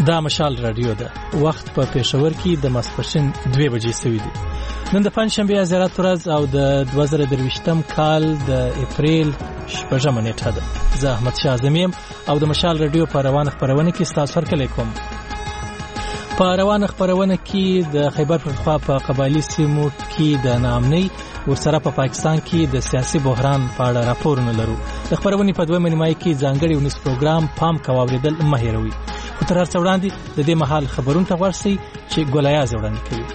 دا مشال رادیو ده. وخت په پېښور کې د ماسپښین 2 بجې سوي دي. نن د پنځشنبه زیارت ورځ او د 2023م کال د اپریل 8 نیټه ده. زه احمد شاه زمیم او د مشال رادیو په روانه خبرونه کې ستاسو سره کوم. په روانه خبرونه کې د خیبر پختونخوا په قبایلی سیمو کې د ناامنۍ ورسره په پاکستان کې د سیاسي بحران په اړه راپورونه لرو. د خبرونې په دوه نیمایي کې ځانګړي ونیس پروګرام پام کووریدل مهیروي. خو تر هر څه وړاندې د دې مهال خبرونه ته ورسئ چې ګولیاز وړاندې کوي.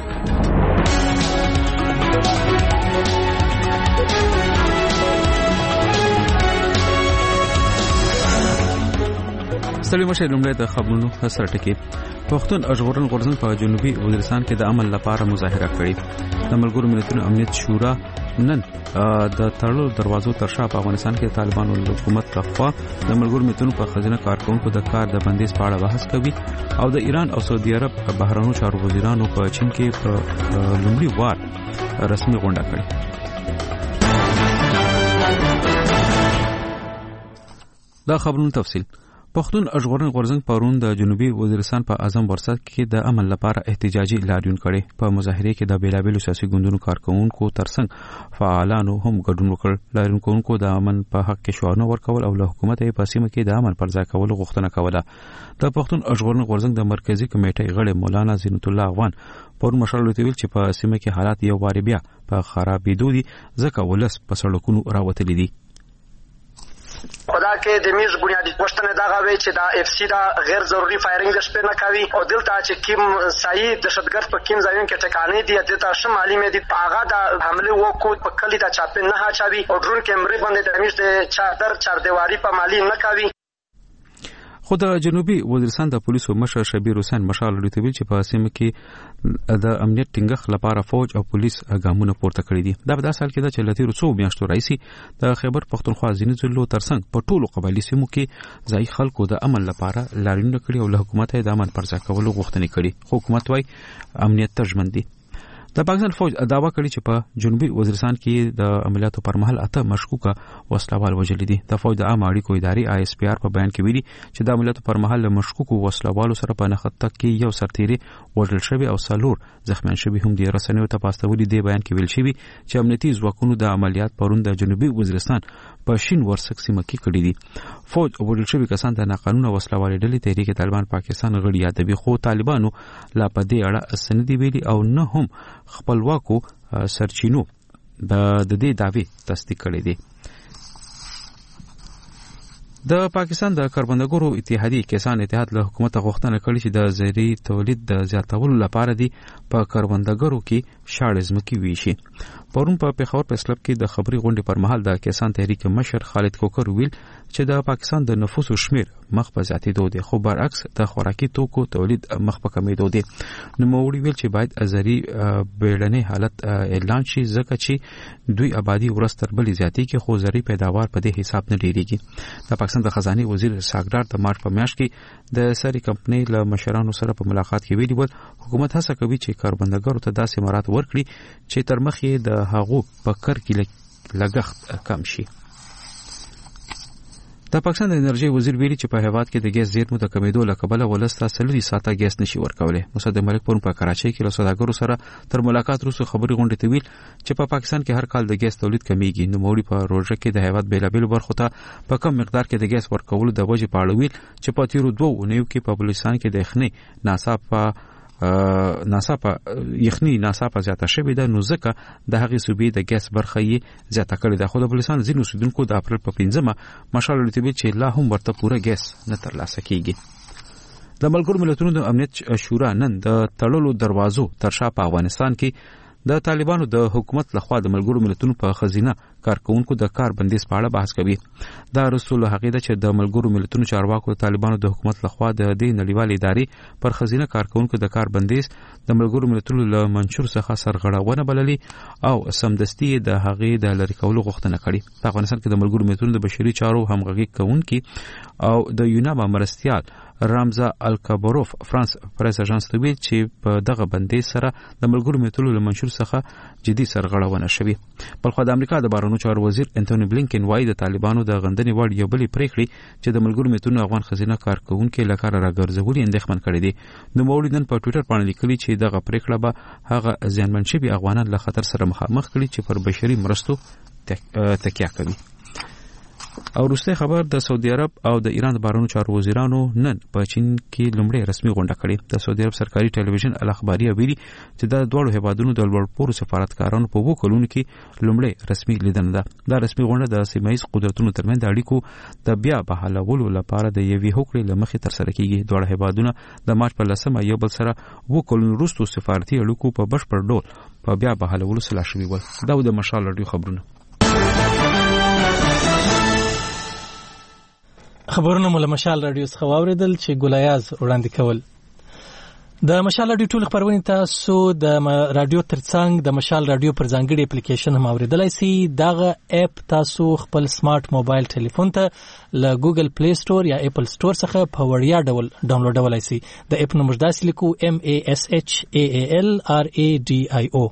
ستړي مشه لومړی د خبرونو سره ټکی. پښتون ژغورن غورځنګ په جنوبي وزیرستان کې د امن لپاره مظاهره کړې. د ملګرو ملتونو امنیت شورا نن د تړلو دروازو تر شا په افغانستان کې طالبانو حکومت لخوا د ملګرو ملتونو په خزینه کارکونکو د کار د بندیز په اړه بحث کوي او د ایران او سعودي عرب بهرنیو چارو وزیرانو په چین کې په لومړي وار رسمي غونډه کړې. دا خبرونو تفصیل. پښتون ژغورن غورځنګ پرون د جنوبي وزیرستان په اعظم ورسد کې د امن لپاره احتجاجي لاریون کړي. په مظاهره کې د بیلابیلو سیاسي ګوندونو کارکونکو ترڅنګ فعالانو هم ګډون وکړ. لاریون کوونکو د امن په حق کې شعارونه ورکول او له حکومت یې په سیمه کې د امن پر ځای کولو غوښتنه کوله. د پښتون ژغورن غورځنګ د مرکزی کمیټې غړي مولانا زینت الله افغان پرون مشال ویل چې په سیمه کې حالات یو واری بیا په خرابېدو دي ځکه ولس په سړکونو راوتلي دي. خدا کې د میز بنیادی پوښتنه دا غوي چې دا اف سی دا غیر ضروري فایرینګ د شپې نه کوي او دلته چې کیم صحیح دهشتګرد په کیم ځایون کې ټکانې دي دلته شمالي مې دي هغه د حمله وکړو په کلی دا چاپې نه هاچوي او ډرون کیمرې باندې د میز د چار دیواری په مالی نه کوي. خو د جنوبي وزیرستان د پولیسو مشر شبیر حسین مشال لري چې په سیمه کې د امنیت ټینګښت لپاره فوج او پولیس ګامونه پورته کړی دي. دا په داسې حال کې ده چې لتیرو څو میاشتو راځي د خیبر پختونخوا ځینې ضلعو ترڅنګ په ټولو قبایلی سیمو کې ځای خلکو د امن لپاره لاریونونه کړي او له حکومت یې د امن پر ځای کولو غوښتنې کړي. خو حکومت وايي امنیت ته ژمن دي. د پاکستان فوج داوا کړی چې په جنوبي وزیرستان کې د عملیاتو پر مهال 8 مشکوکه وسلوال وژل دي. د فوج د عام اړیکو ادارې ISPR په بیان کې ویلي چې د عملیاتو پر مهال مشکوکو وسلوالو سره په نښته کې یو سرتیری وژل شوی او 4 زخمیان شوی هم دي. رسنیو ته پاستولي دی بیان کې ویل شوی چې امنیتي ځواکونو د عملیات پرون د جنوبي وزیرستان په شین ورسک سیمه کې کړی دي. فوج وژل شوی کسان د ناقانونه وسلوالي ډلې تحریک طالبان پاکستان غړي یادوي. خو طالبانو لا په دې اړه سندې ویلي او نه هم خپلواکو سرچینو د دې دعوی تصدیق کړي دي. د پاکستان د کاربندګرو اتحادیه کسان اتحاد له حکومت غوښتنه کړې چې د زری تولید د زیاتولو لپاره دی په کاربندګرو کې شاړې ځمکې ویشي. پرون په پیښور پریس کلب کې د خبري غونډې پر مهال د کسان تحریک مشر خالد کوکر ویل چې د پاکستان د نفوسو شمیر مخ په زیاتېدو دی خو برعکس د خوراکي توکو تولید مخ په کمیدو دی. نو موړي ویل چې باید ازري بیړنی حالت اعلان شي ځکه چې دوی آبادی ورستر بلې زیاتې کې خو زري پیداوار په دې حساب نه ډیریږي. د پاکستان د خزانه وزیر ساګدار د مارچ په میاشت کې د سری کمپنۍ له مشرانو سره په ملاقات کې ویلي و حکومت هڅه کوي چې کاربندګرو ته داسې مراد ورکړي چې تر مخې د هغو په کار کې لګښت کم شي. د پاکستان د انرژي وزیر ویلي چې په هیواد کې د ګیس زیرمو د کمیدو له کبله ولسته 30 ساعته ګیس نشي ورکولای. مصدق ملک پرون په کراچۍ کې له سوداګرو سره تر ملاقات وروسته خبري غونډې ته ویل چې په پاکستان کې هر کال د ګیس تولید کمیږي. نو موړي په روزه کې د هیواد بیلابیل برخو ته په کم مقدار کې د ګیس ورکولو د وجې په اړه ویل چې په تیرو 2 اونیو کې په بلوچستان کې د یخنۍ ناڅاپه زیاته شوې ده نو ځکه د هغې صوبې د ګیس برخه یې زیاته کړې ده. خو د بلوچستان ځینو اوسېدونکو د اپریل په 15مه مشال لري چې لا هم ورته پوره ګیس نه ترلاسه کیږي. د ملګرو ملتونو د امنیت شورا نن د تړلو دروازو تر شا په افغانستان کې د طالبانو د حکومت لخوا د ملګرو ملتونو په خزینه کارکونکو د کار بندیز په اړه بحث کوي. دا رسول حقیقت چې د ملګرو ملتونو چارواکو د طالبانو د حکومت لخوا د دې نړیوال ادارې پر خزینه کارکونکو د کار بندیز د ملګرو ملتونو له منشور څخه سرغړونه بللي او سمدستي د هغې د لری کولو غوښتنه کړې. په افغانستان کې د ملګرو ملتونو د بشري چارو همغږي کوونکي او د یوناما مرستيال رامزا الکابروف فرانس پریس اژانس ته ویل چې په دغه بندي سره د ملګرو ملتونو له منشور څخه جدي سرغړونه شوې. بلخو د امریکا د بهرنیو چارو وزیر انټونی بلینکن وايي د طالبانو د غندنې وړ یو بلې پریکړې چې د ملګرو ملتونو افغان خزینه کارکونکو لکاره راګرځولي اندېښمن کړي دي. نو مولوی نن په ټوئیټر باندې لیکلي چې دغه پریکړه به هغه زیانمن شوي افغانان له خطر سره مخامخ کړي چې پر بشري مرستو تکیه کوي. او وروسته خبر د سعودي عرب او د ایران د بهرنیو چارو وزیرانو نن په چین کې لومړی رسمي غونډه کړې. د سعودي عرب سرکاري ټلویزیون الاخباري ویلي چې د دوه هیوادونو د لوړپوړو سفارتکارانو په 2 کلونو کې لومړی رسمي لیدنه ده. دا رسمي غونډه د سیمه‌ایز قدرتونو ترمنځ د اړیکو د بیا بحالولو لپاره د یوې هوکړې لمخې ترسره کیږي. دوه هیوادونه د مارچ په 10 یو بل سره 2 کلونو وروسته سفارتي اړیکو په بشپړ ډول په بیا بحالولو سره شوي ول. دا د مشال رادیو خبرونه. خبرونه مو له مشال رادیو څخه واوریدل چې ګلایاز وړاندې کول. د مشال رادیو ټول خبرونه تاسو د رادیو ترڅنګ د مشال رادیو پر ځانګړي اپلیکیشن هم اوریدلای شئ. دغه اپ تاسو خپل سمارټ موبایل ټلیفون ته له ګوګل پلی سٹور یا اپل سٹور څخه په وړیا ډول ډاونلوډولای شئ. د اپ نوم داسې لیکو MASHAALRADIO.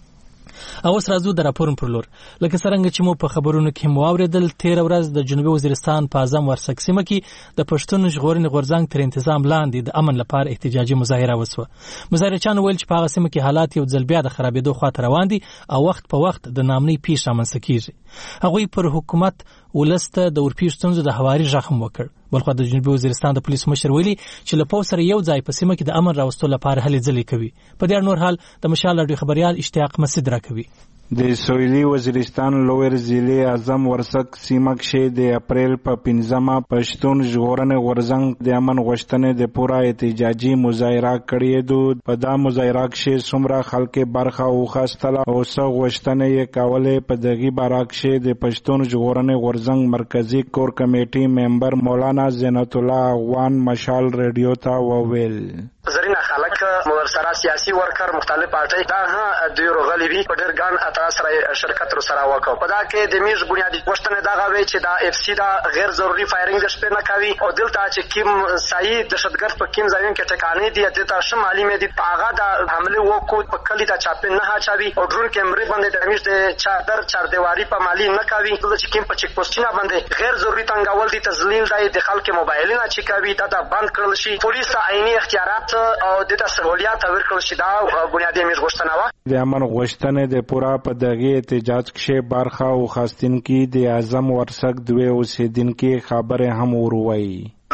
او اوس راځو د راپورن پر لور. لکه څنګه چې مو په خبرونو کې مو اوریدل، تیر ورځ د جنوبي وزیرستان په اعظم ورسک سیمه کې د پښتون ژغورنې غورځنګ تر تنظیم لاندې د امن لپاره احتجاجي مظاهره وسوه. مظاهرچیانو ویل چې په هغه سیمه کې حالات یو ځل بیا د خرابېدو خواته روان دي او وخت په وخت د نامنۍ پیښې رامنځته کیږي. هغوی پر حکومت ولسته د ورپیښ ستونزو د هواري ژغم وکړ. بلخو د جنوبي وزیرستان د پولیسو مشر ویلي چې له پولیس سره یو ځای په سیمه کې د امن راوستلو لپاره هلې ځلې کوي. په دې نور حال د مشال رادیو خبريال اشتیاق مسعود راکوي. د سویلي وزیرستان لویر ضلع اعظم ورسک سیمه کې د اپریل په 15 پښتون ژغورنې غورځنګ د امن غوښتنې د پوره احتجاجي مظاهره کړې ده. په دا مظاهره کې څومره خلک برخه واخیستله او څه غوښتنې یې کولې. په دغه باره کې د پښتون ژغورنې غورځنګ مرکزی کور کمیټې ممبر مولانا زینت الله افغان مشال رادیو ته وویل. زرینه خلک سره سیاسي ورکر مختلف پارټي دا د روغلي وی په ډېر ګان اتاس سره شرکت رو سره وکاو. په دا کې د میز بنیادی غوښتنې دا غوي چې دا اف سی دا غیر ضروري فایرینګ د شپې نه کوي او دلته چې کیم سایي دهشتګرد په کیم ځایون کې ټکانې دي دلته شمالي مې دي هغه د حمله وکړو په کلی دا چاپې نه هاچوي او ډرون کیمرې باندې د میز د چادر چار دیواری په مالی نه کوي. دلته چې کیم په چک پوسټونه باندې غیر ضروري تنګول دي تذلیل دی د خلکو موبایلونه چې کوي دا بند کړل شي. پولیس ته عیني اختیارات او د سہولیات ورکړل شي. دا بنیادی میز غوښتنه و. د امن غوښتنې د پورا په دغه احتجاج کې برخه او خاصتن کې د اعظم ورسک دوی اوسیدونکو خبره هم وروي.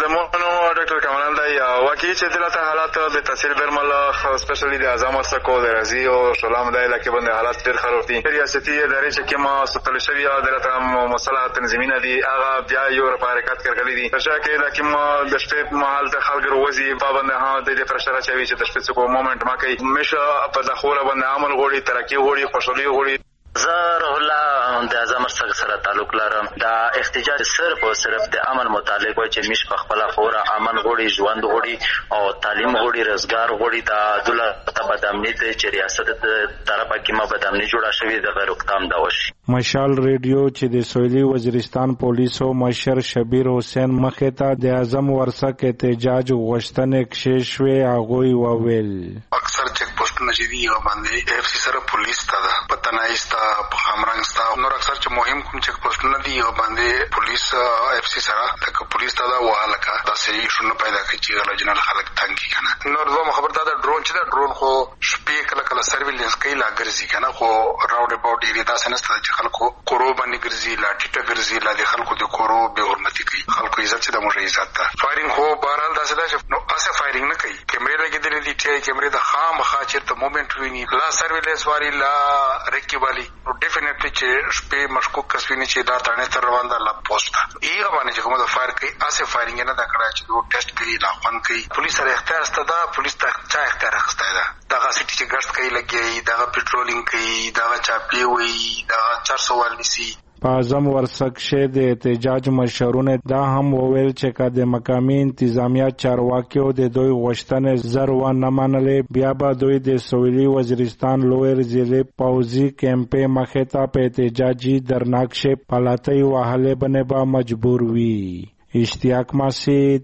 ډاکټر کمال دی واقعي چې دلته حالات د تحصیل برمل سپیشلی د اعظم ورسک او د رضی او سلام دی لکه باندې حالات ډېر خراب دي. ریاستي ادارې چې کومه ستل شوی دلته مصالحه تنظیمینه دي هغه بیا یو حرکت کړلې دي. ترڅو کې د کوم د شپې محل ته خلک روزي باندې ها د پرشر چوي چې د شپې څو مومنت ما کوي مشه په داخله باندې عمل غوړي ترقی غوړي خوشحالي غوړي. زه الله د اعظم ورسک سره تعلق لرم. دا احتجاج صرف او صرف د امن متعلق وي چې مش په خپل خوره امن غوړي ژوند غوړي او تعلیم غوړي روزګار غوړي د دولت په بدامنۍ چې ریاست طرفه کې ما بدامنۍ جوړه شوې د غیر حکام دا وشي. مشال رادیو چې د سویلي وزیرستان پولیسو مشر شبیر حسین مخه ته د اعظم ورسک احتجاج غوښتنې کې شوې هغه وویل. اکثر چک پوسټونه چې دی باندې اف سی سره پولیس ته پتنایستا په خامرنګ ستا نور اکثر چې مهم کوم چک پوسټونه دی باندې پولیس اف سی سره تک پولیس ته دا وهلکه دا صحیح شنو پیدا کوي چې غلجنل خلک تنګي کنه. نور زما خبر دا ډرون چې دا ډرون خو شپې کله کله سرویلنس کوي لا ګرځي کنه خو راوډ اباوټ ایریا دا سنسته چې خلکو کورو باندې ګرځي لا ټیټه ګرځي لا د خلکو د کورو به حرمتي کوي. خلکو عزت چې د موږ عزت ده. فایرینګ خو بهرحال دا څه ده نو اسه فایرینګ نه کوي. کیمرې لګېدلې دي چې کیمرې د خامخا چیرته مومنت ویني لا سرویلنس واری لا ریکی والی ډیفینټلی چې شپې مشکوک کسبینه چې دا تانه تر روان ده لا پوسټ ایغه باندې چې کومه د فایر کوي اسه فایرینګ نه دا کړای چې دوه ټیسټ کوي لا خوان کوي. پولیس سره اختیار ستدا پولیس ته چا اختیار اخسته ده. دا سټی چې ګشت کوي لګي دا پټرولینګ کوي دا چاپی وي دا 440 په اعظم ورسک شه د احتجاج مشرونه دا هم وویل چې که د مقامی انتظامیه چارواکیو د دوی غوښتنې زر و نه منلې بیا به دوی د سویلي وزیرستان لویر ضلع پوځي کیمپې مخې ته په احتجاجي درناک شه پلاتۍ وهلې بنې به مجبور وي. اشتیاق مسعود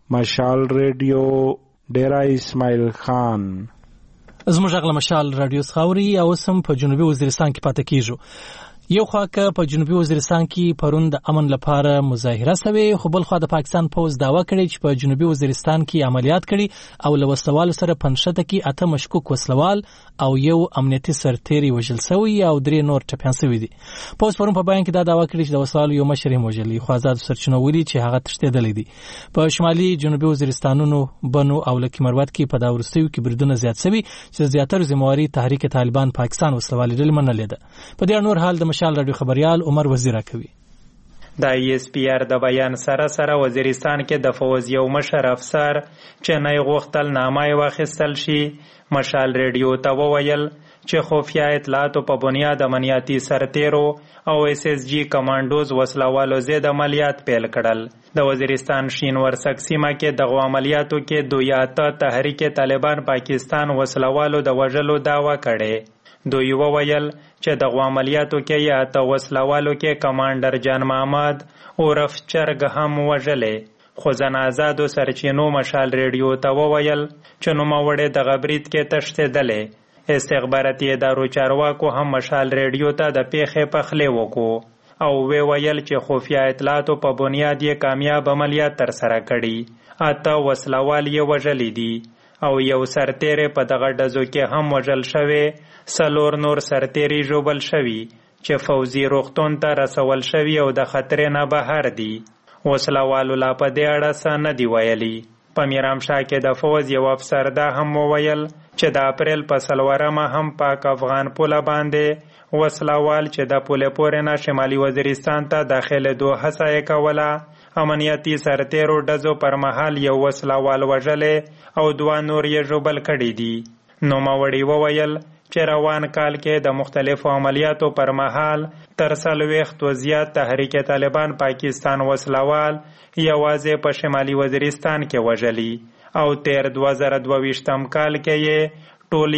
مشال ریډیو ډیرا اسماعیل خان. زموږ غږ مشال رادیو خاوري او سم په جنوبي وزیرستان کې پاتې کیږو. یو خوا که په جنوبي وزیرستان کې پرون د امن لپاره مظاهره شوې، خو بل خوا د پاکستان پوز دعوا کړې چې په جنوبي وزیرستان کې عملیات کړي او له وسلوالو سره پنځه کې 8 مشکوک وسلوال او یو امنیتي سرتیری وژل شوی او 3 نور ټپیان شوي دي. پوز پرون په بیان کې دا دعوا کړې چې د وسلوالو یو مشر یې وژلی، خو آزاد سرچینو ویلي چې هغه تښتېدلی دی. په شمالي جنوبي وزیرستانونو بنو او لکي مروت کې په دا وروستیو کې بریدونه زیات شوي چې زیاتره ذمہواري تحریک طالبان پاکستان وسلوالي ډلې منلې ده. په دې نور حال د مشال رادیو خبريال عمر وزیر کوي. د ESPR د بیان سره وزیرستان کې د فوز یو مشر افسر چې نه غوښتل نامه واخیستل شي، مشال ریډیو ته وویل چې خفیه اطلاعاتو په بنیاد امنیتي سرتیرو او SSG کمانډوز وسلوالو ضد عملیات پیل کړل. د وزیرستان شین ورسک سیمه کې دغه عملیاتو کې 2 تحریک طالبان پاکستان وسلوالو د وژلو دعوا کړې. دوی وویل چې دغه عملیاتو کې یا ته وسلوالو کې کمانډر جان محمد عرف چرګ هم وژلې، خو ځنازادو سرچینو مشال ریډیو ته وویل چې نوموړی دغه برید کې تښتېدلی. استخباراتي ادارو چارواکو هم مشال ریډیو ته د پیښې پخلی وکړو او ویل چې خفیه اطلاعاتو په بنیاد یې کامیاب عملیات ترسره کړي. 8 وسلوال یې وژلي دي او یو سرتیری په دغه ډزو کې هم وژل شوی. 4 نور سرتیری ژوبل شوي چې فوزي روغتون ته رسول شوي او د خطر نه بهر دي. وسلوالو لا په دې اړه څه نه دی ویلي. په میرامشاه کې د فوز یو افسر دا هم وویل چې د اپریل په 4 هم پاک افغان پوله باندې وسلوال چې د پولې پورې نه شمالي وزیرستان ته داخله دوه هڅه یې کوله، امنیتي سرتیرو ډزو پر مهال یو وسلوال وژلې او 2 نور یې ژوبل کړي دي. نوموړي وویل چې روان کال کې د مختلفو عملیاتو پر مهال تر 40 زیات تحریک طالبان پاکستان وسلوال یوازې په شمالي وزیرستان کې وژلي او تیر 2022 کال کې یې ټول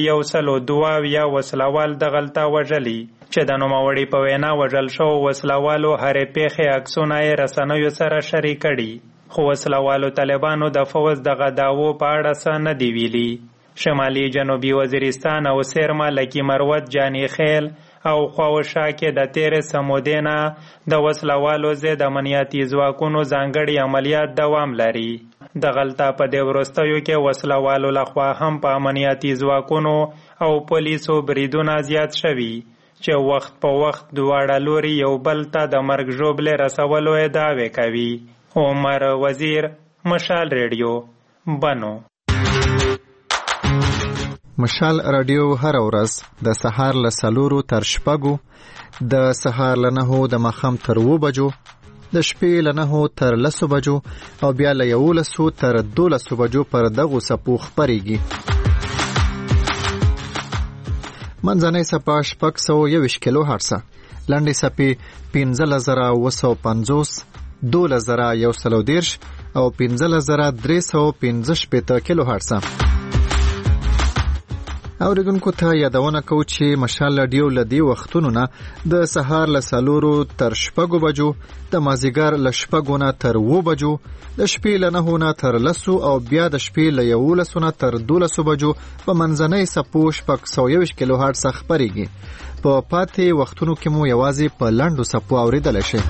102 وسلوال دغلته وژلي چې د نوموړي په وینا وژل شو وسلوالو هرې پیښې عکسونه یې رسنیو سره شریک کړي، خو وسلوالو طالبانو د فوز دغه دعوو په اړه څه نه دی ویلي. شمالي جنوبي وزیرستان او سیرما لکي مروت جانی خیل او خواوشا کې د تیر سمودینا د وسلوالو ضد امنیتي ځواکونو ځانګړي عملیات دوام لري. د غلطه په دې وروستیو کې وسلوالو لخوا هم په امنیتي ځواکونو او پولیسو بریدونه زیات شوي چې وخت په وخت دواړه لوري یو بل ته د مرګ ژوبلې رسولو ادعاوې کوي. عمر وزیر، مشال ریډیو، بنو. مشال رادیو هر ورځ د سهار له 4 تر 6، د سهار له 9 د ماښام تر 2 بجو، د شپې له 9 تر 10 بجو او بیا له 11 تر 12 بجو پر دغو څپو خپرېږي. منځنۍ څپه 621 کیلو هرڅه، لنډې څپې 15950، 12130 او 15315 کیلو هرڅه. اوریدونکو ته یادونه کوو چې مشال رادیو له دې وختونو نه د سهار له 4 تر 6 بجو، د مازیګر له 6 نه تر 2 بجو، د شپې له 9 نه تر 10 او بیا د شپې له 11 نه تر 12 بجو په منځنۍ څپو 621 کیلو هرڅ خپرېږي. په پاتې وختونو کې مو یوازې په لنډو څپو اوریدلی شي.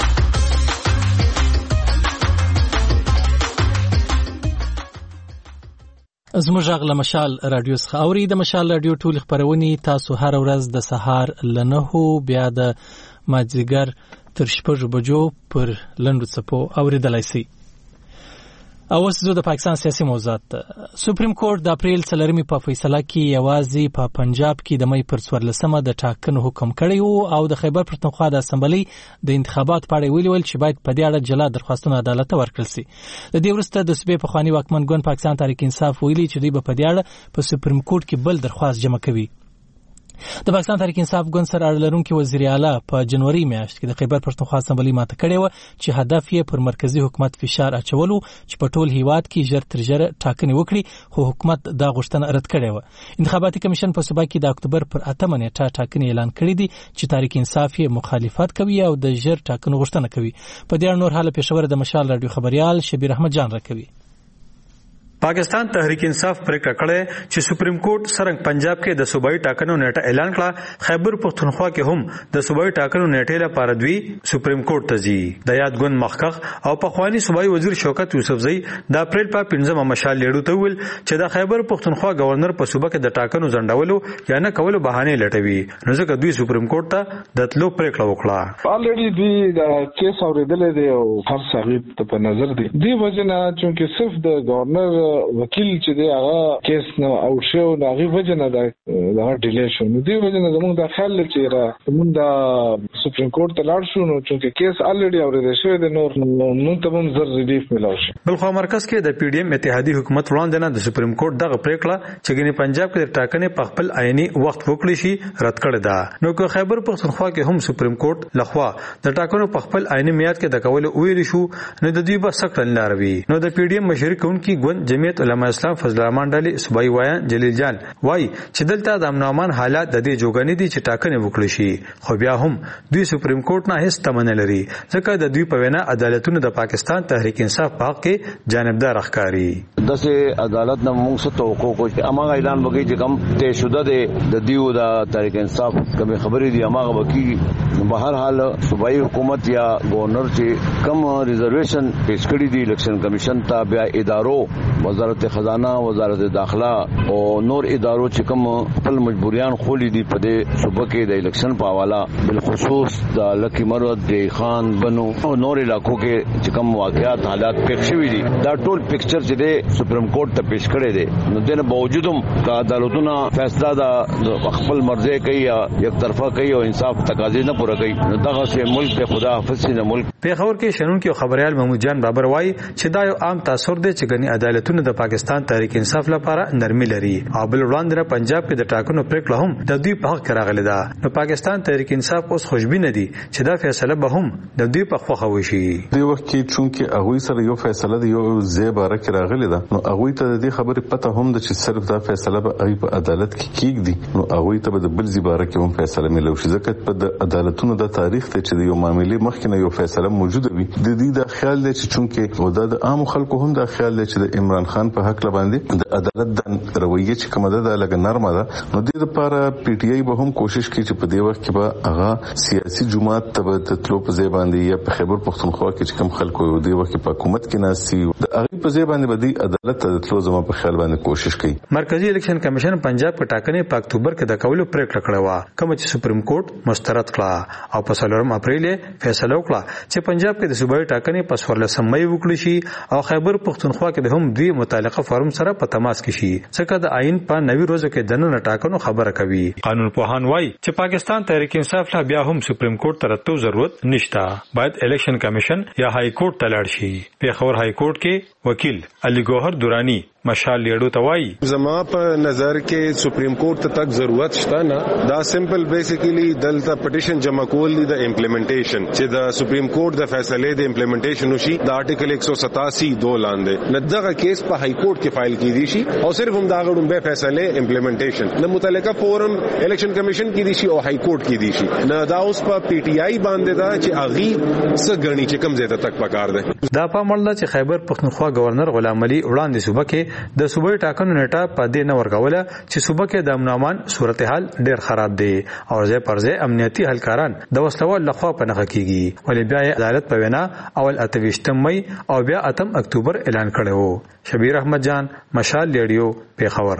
زموږ غږ له مشال رادیو څخه اوري. د مشال رادیو ټول خبرونه تاسو هر ورځ د سهار له 9 بیا د مازیګر تر 6 بجو پر لنډو څپو اوریدلای شئ. او اوس زه د پاکستان سیاسي موضوعات. سپریم کورټ د اپریل 4 په فیصله کې یوازې په پنجاب کې د مې پر 14 د ټاکنو حکم کړی او د خیبر پښتونخوا د اسمبلی د انتخابات په اړه ویل چې باید په دې اړه جلا درخواستونه عدالت ته ورکړل شي. د دې وروسته د صوبې پخوانی واکمن ګوند پاکستان تحریک انصاف ویلي چې دوی په دې اړه په سپریم کورټ کې بل درخواست جمع کوي. د پاکستان تحریک انصاف ګوند سره اړه لرونکي وزیر اعلی په جنوري میاشت کې د خیبر پښتونخوا اسمبلی ماته کړې و چې هدف یې پر مرکزی حکومت فشار اچولو چې په ټول هیواد کې ژر تر ژره ټاکنې وکړي، خو حکومت دا غوښتنه رد کړې و. انتخاباتي کمیشن په صوبه کې د اکتوبر پر 8 نیټه ټاکنې اعلان کړې دي چې تحریک انصاف یې مخالفت کوي او د ژر ټاکنو غوښتنه کوي. په دې اړه نور حاله پېښور د مشال رادیو خبريال شبیر احمد جان راکوي. پاکستان تحریک انصاف پریکړه کړې چې سپریم کورټ سرنګ پنجاب کې د صوبایي ټاکنو نیټه اعلان کړه، خیبر پختونخوا کې هم د صوبایي ټاکنو نیټه لپاره دوی سپریم کورټ ته ځي. د یادګون مخکخ او پخوانی صوبایي وزیر شوکت یوسفزئی د اپریل په 15 مشال لیډو ته ویل چې د خیبر پختونخوا گورنر په صوبه کې د ټاکنو ځنډولو یا نه کولو بهانه لټوي، نو ځکه دوی سپریم کورټ ته د تلو پریکړه وکړه. الریډي دوی د کیس اوریدل دي او هر څه په نظر دي. دی وجنه چې صرف د گورنر وکیل چې دی هغه کیس نو او شو د هغه وجنه دا ډیلی شو. نو دی وجنه زموږ د خیال چې را موږ د سپریم کورټ ته لاړ شو، نو چې کیس الریډي اوریدل شوی دی، نور موږ ته هم زر ریلیف ملاوي شي. بلخو مرکز کې د پی ډی ایم اتحادی حکومت وړاندې نه د سپریم کورټ دغه پریکړه چې ګنې پنجاب کې د ټاکنې په خپل عیني وخت وکړي شي رد کړې ده. نو که خیبر پختونخوا کې هم سپریم کورټ لخوا د ټاکنو په خپل عیني میعاد کې د کول ویل شو، نو د دوی بس کړل لاروي. نو د پی ډی ایم مشرک کونکي ګوند جمعیت علماء اسلام فضل الرحمن ډالي صوبایي وایان جلیل جان وای چې دلته د امن او امان حالات د دې جوګنې دي چې ټاکنې وکړي شي، خو بیا هم دوی سپریم کورټ نه هیڅ تمنه لري، ځکه د دوی په وینا عدالتونه د پاکستان تحریک انصاف په حق کې جانبدار ښکاري. دغه عدالت نه موږ څه توقع کوو چې اماغه اعلان وکړي چې کم ته شوده د دیو د تحریک انصاف کوم خبرې دي اماغه وکړي. په هر حال صوبایي حکومت یا گورنر چې کم ریزرویشن پیش کړی دی الیکشن کمیشن ته، بیا ادارو وزارت خزانه، وزارت داخله او نور ادارو چې کوم خپل مجبوریان خولي دي په دې صوبه کې د الیکشن په حواله، بالخصوص د لکی مرود، دی خان، بنو او نور علاقو کې چې کوم واقعات حالات پیښ شوي دي، دا ټول پکچر چې دی سپریم کورټ ته پیش کړی دی. نو دنه باوجود هم کا عدالتونه فیصله د خپل مرزه کوي یا یک طرفه کوي او انصاف تقاضې نه پوره کوي، نو دغه سه ملک ته خدا حافظ نه ملک. پیښور کې شنن کې خبريال محمود جان بابر وای چې دا یو عام تاثر دی چې غني عدالتونه د پاکستان تحریک انصاف لپاره نرمي لري، او بل وړاندې پنجاب کې د ټاکنو پریکړه هم د دوی په حق کې راغلي ده. نو پاکستان تحریک انصاف اوس خوشبینه دي چې دا فیصله به هم د دوی په خوخه وشي. دی وخت کې چونکه هغه سره یو فیصله دی، یو زیباره کې راغلي ده، نو هغه ته د دې خبرې پته هم ده چې صرف دا فیصله به په عدالت کې کیږي، نو هغه ته به د بل زیباره کې هم فیصله ملو شي، ځکه په د عدالتونو د تاریخ ته چې یو معاملې مخکې نه یو فیصله موجوده وي. د دې د خیال دی چې چونکه خدا د عام خلکو هم د خیال دی چې د عمران خان په حق باندې د عدالت د رویه چې کومه ده لکه نرمه ده، نو د لپاره پی ټی آی به هم کوشش کوي چې په دې وخت کې به هغه سیاسي جماعت ته د تلو په ځای باندې یا په خیبر پختونخوا کې چې کوم خلکو د دې وخت په حکومت کې ناسي د هغه په ځای باندې به عدالت ته تلو زما په خیال باندې کوشش کوي. مرکزی الیکشن کمیشن پنجاب په ټاکنې په اکتوبر کې د کولو پریکړه کړې و، کوم چې سپریم کورټ مسترد کړه، او په 4 اپریل فیصله وکړه چې پنجاب کې د صوبایي ټاکنې په 14 مې وکړي شي، او خیبر پختونخوا کې د هم دوی متعلقه فارم سره په تماس کې شي، ځکه د آئین په 90 ورځو کې د نن ټاکنو خبره کوي. قانون پوهان وایي چې پاکستان تحریک انصاف لا بیا هم سپریم کورټ ته راتلو ضرورت نشته، باید الیکشن کمیشن یا های کورټ ته لاړ شي. پیښور های کورټ کې وکیل علي ګوهر دورانی مشال لیډو ته وایي زما په نظر کې سپریم کورټ ته تک ضرورت شته نه، دا سمپل بیسیکلی دلته پټیشن جمع کول دي د امپلیمنټیشن چې د سپریم کورټ د فیصله د امپلیمنټیشن وشي د آرټیکل 187(2) لاندې نه دغه کیس په های کورټ کې فایل کیدی شي، او صرف هم دا غړم به فیصله امپلیمنټیشن د متعلقه فورم الیکشن کمیشن کې دي شي او های کورټ کې دي شي، نه دا اوس په پی ټی آی باندې دا چې اغي سګړنی چې کم زیاته تک پکار ده. دا په مړه چې خیبر پختونخوا گورنر غلام علي وړاندې صوبه کې د صوبایي ټاکنو نیټه په دې نه ورغوله چې صوبه کې د امن امان صورتحال ډیر خراب دی، او ځای پر ځای امنیتي هلکاران د وسلوال لخوا په نخښه کیږي، ولې بیا عدالت په وینا اول 28 مې او بیا 8 اکتوبر اعلان کړی وو. شبیر احمد جان مشال لیډیو پیښور.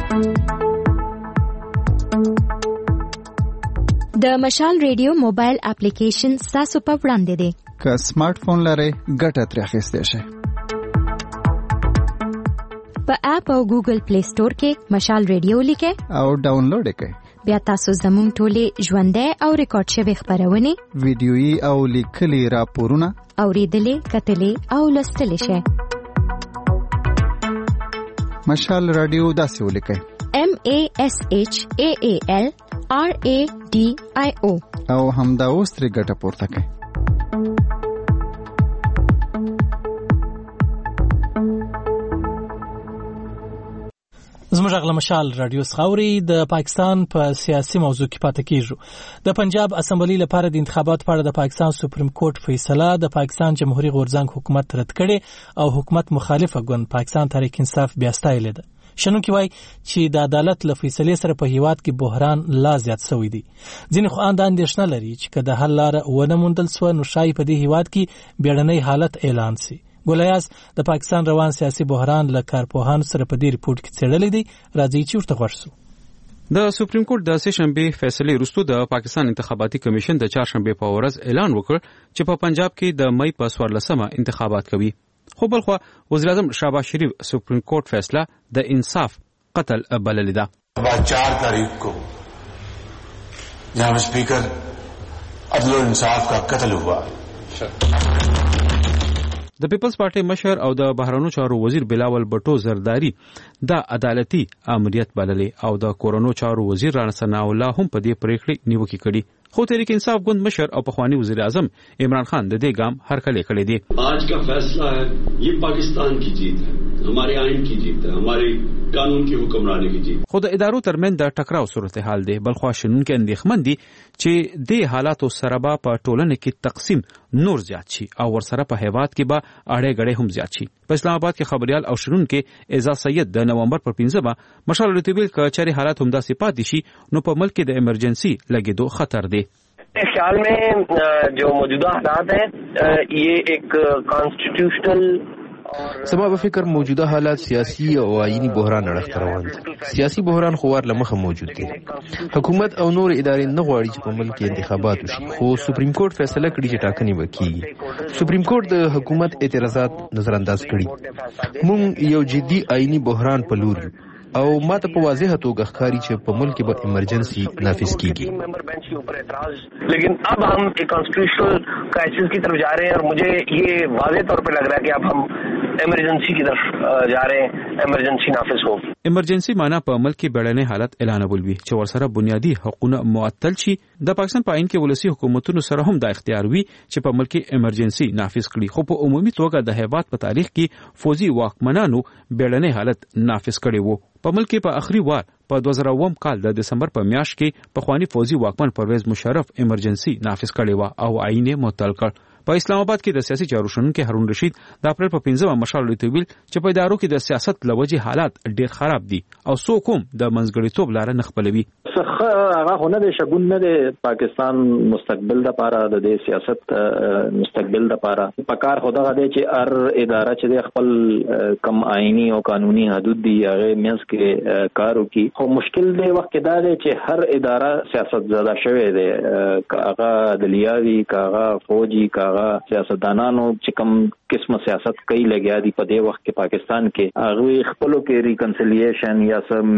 د مشال ریډیو موبایل اپلیکیشن تاسو په وړاندې دی، که سمارټ فون لرئ ګټه ترې اخیستی شئ. په اپ او ګوګل پلی سٹور کې مشال ریډیو لیکئ او ډاونلوډ کړئ، بیا تاسو زموږ ټولې ژوندۍ او ریکارډ شوی خبرونه، ویډیويي او لیکلي راپورونه اوریدلې، کتلې او لوستلې شئ. مشال رادیو داسې ولیکئ MASHAAL RADIO او همدا اوس ترې ګټه پورته کړئ. زموږ غل مشال رادیو خاوري د پاکستان په سیاسي موضوع کې پاتې کیږو. د پنجاب اسمبلی لپاره د انتخابات په اړه د پاکستان سپریم کورټ فیصله د پاکستان جمهوریت غورځنګ حکومت رد کړي او حکومت مخالفه ګوند پاکستان تحریک انصاف بیا ستایلې ده. شنونکي وایي چې د عدالت له فیصلې سره په هیواد کې بحران لا زیات شوی دی. ځینې خواند اندېښنه لري چې که د حل لاره ونه موندل سوه نو شاید په دې هیواد کې بیړنی حالت اعلان شي. ګولیاس د پاکستان روان سیاسي بحران له کارپوهانو سره په دې ریپورت کې څېړلی دی. راځي چې ورته غوږ شو. د سپریم کورټ د سهشنبه فیصلې وروسته د پاکستان انتخاباتي کمیشن د چهارشنبه په ورځ اعلان وکړ چې په پنجاب کې د مئی په 14مه انتخابات کوي. خو بلخوا وزیر اعظم شهباز شریف سپریم کورټ فیصله د انصاف قتل بللی ده. 4 तारीख को जहां स्पीकर अदल और इंसाफ का कत्ल हुआ. د پیپلز پارټي مشر او د بهرنیو چارو وزیر بلاول بټو زرداری د عدالتي امریت بللې او د کورونو چارو وزیر رانا ثناء الله هم په دې پریکړې نیوکه کړې. خو تحریک انصاف ګوند مشر او پخوانی وزیر اعظم عمران خان د دې ګام هرکلی کړی دی. आज का फैसला है ये पाकिस्तान की जीत है, हमारे आइन की जीत है, हमारे قانون کی حکمرانی کی جیت. خو د ادارو ترمن د ټکراو صورتحال دی. بلخوا شنونکي اندېښمن دي چې د حالاتو سره به په ټولنه کې تقسیم نور زیات شي او ورسره په هیواد کې به اړې غړې هم زیات شي. په اسلام آباد کې خبريال او شنونکي اعزاز سید د نومبر پر 15 مشال رتبیل کچاري حالات هم داسې پاتې شي نو په ملک کې د ایمرجنسي لګیدو خطر دی. خیال में जो मौजूदा हालात हैं ये एक कॉन्स्टिट्यूशनल سما په فکر موجوده حالات سیاسي او آئینی بحران اړخ روان دي. سیاسي بحران خو ور لمخه موجود دی. حکومت او نور ادارې نه غواړي چې په ملک کې انتخابات وشي خو سپریم کورټ فیصله کړی چې ټاکنې وکړي. سپریم کورټ د حکومت اعتراضات نظر انداز کړي. موږ یو جدي آئینی بحران په لور او ماته په واضحه توګه ښکاري چې په ملک کې به ایمرجنسي نافذ کیږي. لیکن اب हम एक कॉन्स्टिट्यूशनल क्राइसिस की तरफ जा रहे हैं और मुझे ये वाज़ेह तौर पे लग रहा है कि अब हम ایمرجنسي کی طرف جا رہے ہیں. ایمرجنسي نافذ ہو. ایمرجنسي معنا په ملک کې بیړنی حالت اعلانول وي چې ورسره بنیادی حقوقونه معطل شي. د پاکستان په عین کې ولسی حکومتونو سره هم د اختیار وي چې په ملک کې ایمرجنسي نافذ کړي. خو په عمومي توګه د هیواد په تاریخ کې فوزي واکمنانو بیړنی حالت نافذ کړي وو. په ملک کې په اخري وار په 2000 کال د دسمبر په میاشت کې پخوانی فوزي واکمن پرویز مشرف ایمرجنسي نافذ کړي و او عین معطل کړ. په اسلام آباد کې د سیاسي چارو شنونکي هارون رشید د اپریل په 15 مشال لټویل چې په ادارو کې د سیاست لوجه حالات ډیر خراب دي او څوک هم د منځګړیتوب لار نه خپلوي. هغه خو نه د شګون نه د پاکستان مستقبل د لپاره د سیاست مستقبل د لپاره په کار خو دغه دی چې هر اداره چې خپل کم آئینی او قانوني حدود دی هغه مینس کې کار وکړي. خو مشکل دی وخت کې دا دی چې هر اداره سیاست زده شوی دی. هغه عدلیه هغه فوجي هغه سیاستدانانو چې کوم قسمه سیاست کوي لګیا دي په دې وخت کې پاکستان کې هغه خپلو کې ریکنسیلیشن یا سم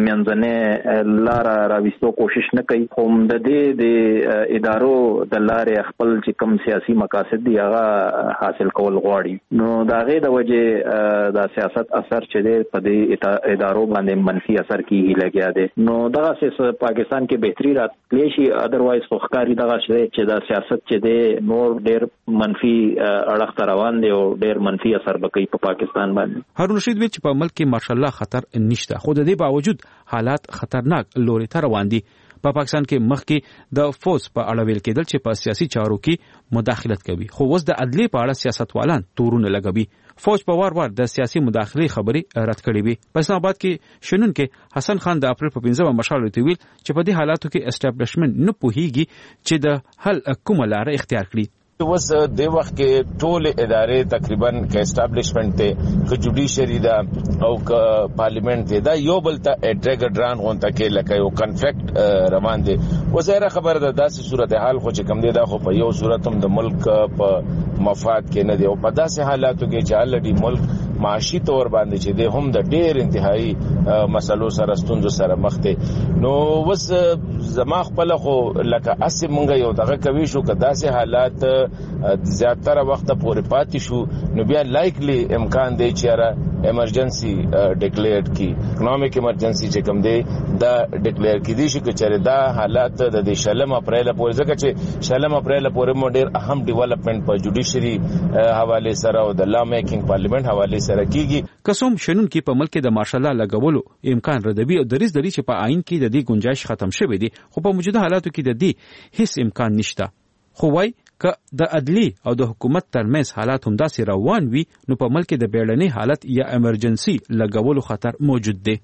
منځنه لار راوستو کوشش نه کوي. خو د دې د ادارو د لارې خپل چې کوم سیاسي مقاصد دي هغه حاصل کول غواړي. نو دا غي د وجه د سیاست اثر چې دی په دې ادارو باندې منفي اثر کیږي لګیا دی. نو دا سیاست پاکستان کې بهتري راتلی شي. اذروایز خو ښکاری دغه چې د سیاست چې دی نور ډیر منفي اړخ ته روان دی او ډیر منفي اثر وکړي په پاکستان باندې. هارون رشید ویل چې په ملک کې ماشاءالله خطر نشته خو د دې باوجود حالات خطرناک لوري ته روان دي. په پاکستان کې مخکې د فوز په اړه ویل کېدل چې په سیاسي چارو کې مداخلت کوي خو اوس د عدلیې په اړه سیاستوالان تورونه لګوي. فوج په وار د سیاسي مداخلې خبرې رد کړې وي. په اسلام آباد کې شنونکي حسن خان د اپریل په 15 مشال ویل چې په دې حالاتو کې اسټابلیشمنت نه پوهیږي چې د حل کومه لار اختیار کړي. اوس د وخت کې ټول ادارې تقریبا ک اسټابلیشمنت ته ک جوډیشری دا او ک پارلیمنت ته دا یو بل ته ډرګ ډران غونته کې لکه یو کنفلیکټ روان دي. وزیره خبره ده داسې صورتحال خو چې کم دی دا خو په یو صورت هم د ملک په مفاد کې نه دی او په داسې حالاتو کې چې الډي ملک معاشي تور باندې چې د هم د ډېر انتهایی مسلو سره ستونزو سره مخ دي. نو وس زما خپل خو لکه اسې مونږ یو دغه کوي شو که داسې حالات زیاتره وخت پورې پاتې شو نو بیا لایکلی امکان دی چې ایمرجنسي ډیکلیئر کی اکونومیک ایمرجنسي چې کوم دی دا ډیکلیئر کی دي چې چیرې دا حالات د شلم اپریل پورې ځکه چې شلم اپریل پورې موډر اهم ډیولپمنٹ په جوډیشري حواله سره او د لا میکینګ پارلیمنت حواله سره کیږي. قسم شنن کې په ملک د مارشال لا لګولو امکان ردوی او دریز دلی چې په آئین کې د دې گنجائش ختم شوه دي خو په موجوده حالاتو کې د دې هیڅ امکان نشته. خو وای که د عدلی او د حکومت ترمنځ حالات هم داسې روان وي نو په ملک د بیړني حالت یا امرجنسي لګولو خطر موجود دی.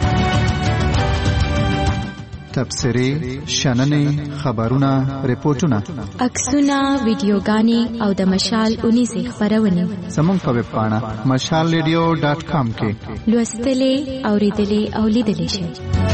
تبصرې، شننې، خبرونه، ریپورتونه، عکسونه، ویډیوګانې او د مشال 19 خبرونه زموږ په ویب پاڼه mashalradio.com کې لوستلې، اوریدلې او لیدلې شئ.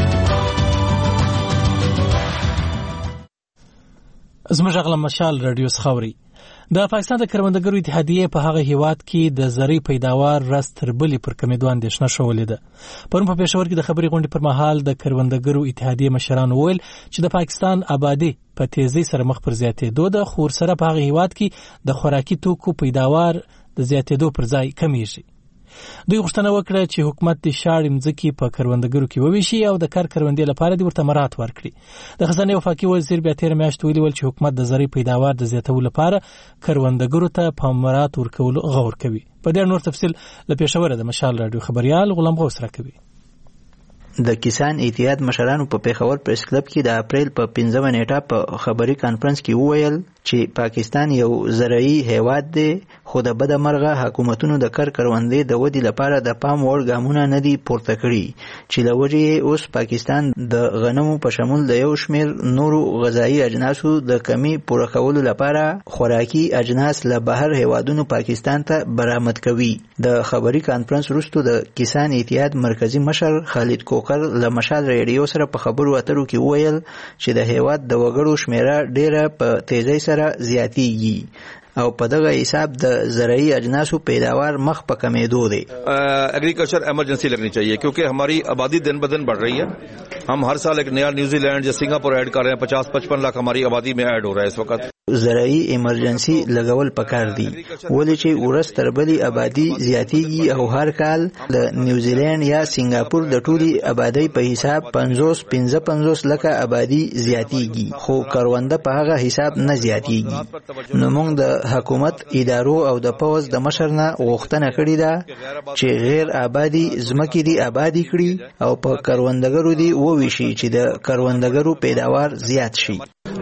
زموږ غلا مشال رادیو خاوري د پاکستان د کروندګرو اتحادیه په هغه هیواد کې د زری پیداوار رس تر بلی پر کمیدو اندېښنه شولې ده. پرون په پېښور کې د خبري غونډې پر مهال د کروندګرو اتحادیه مشران وویل چې د پاکستان آبادی په تیزی سره مخ پر زیاتېدو ده خو سره په هغه هیواد کې د خوراکي توکو پیداوار د زیاتېدو پر ځای کمیږي. دوی غوښتنه وکړه چې حکومت د شاړې مځکې په کروندګرو کې وویشي او د کار کروندې لپاره د ورته مراد ورکړي. د خزانه وفاقي وزیر بیا تیر میاشت ویلي چې حکومت د زری پیداوار د زیاتولو لپاره کروندګرو ته په مراد ورکولو غور کوي. په دې نور تفصیل له پېښور د مشال رادیو خبريال غلام غوث راکوي. د کسان اتحاد مشرانو په پیښور پریس کلب کې د اپریل په 15 نیټه په خبري کانفرنس کې وویل چې پاکستان یو زرعي هیواد دی خو د بده مرغه حکومتونو د کروندې د ودی لپاره د پام وړ ګامونه نه دي پورته کړي چې لوجه اوس پاکستان د غنمو په شمول د یو شمیر نورو غذایی اجناسو د کمی پوره کولو لپاره خوراکي اجناس له بهر هیوادونو پاکستان ته برآمد کوي. د خبري کانفرنس وروسته د کسان اتحاد مرکزی مشر خالد کوکر له مشال ریډیو سره په خبرو اترو کې وویل چې د هیواد د وګړو شمیره ډیره په تیزی سره زیاتیږي او په دغه حساب د زرعی اجناسو پیداوار مخ په کمیدو دی. एग्रीकल्चर इमरजेंसी लगनी चाहिए क्योंकि हमारी आबादी दिन ब दिन बढ़ रही है. हम हर साल एक नया न्यूजीलैंड या सिंगापुर ऐड कर रहे हैं. 50-55 लाख हमारी आबादी में ऐड हो रहा है इस वक्त. زرعی ایمرجنسي لګول پکار دي ولې چې ورس تربلی آبادی زیاتیږي او هر کال د نیوزیلند یا سنگاپور د ټولي آبادی په حساب 55 لکه آبادی زیاتیږي خو کرونده په هغه حساب نه زیاتیږي. نو موږ د حکومت ادارو او د پوز د مشرنه غوښتنه کړې ده چې غیر آبادی زمکې دي آبادی کړي او په کروندګرو دي وویشي چې د کروندګرو پیداوار زیات شي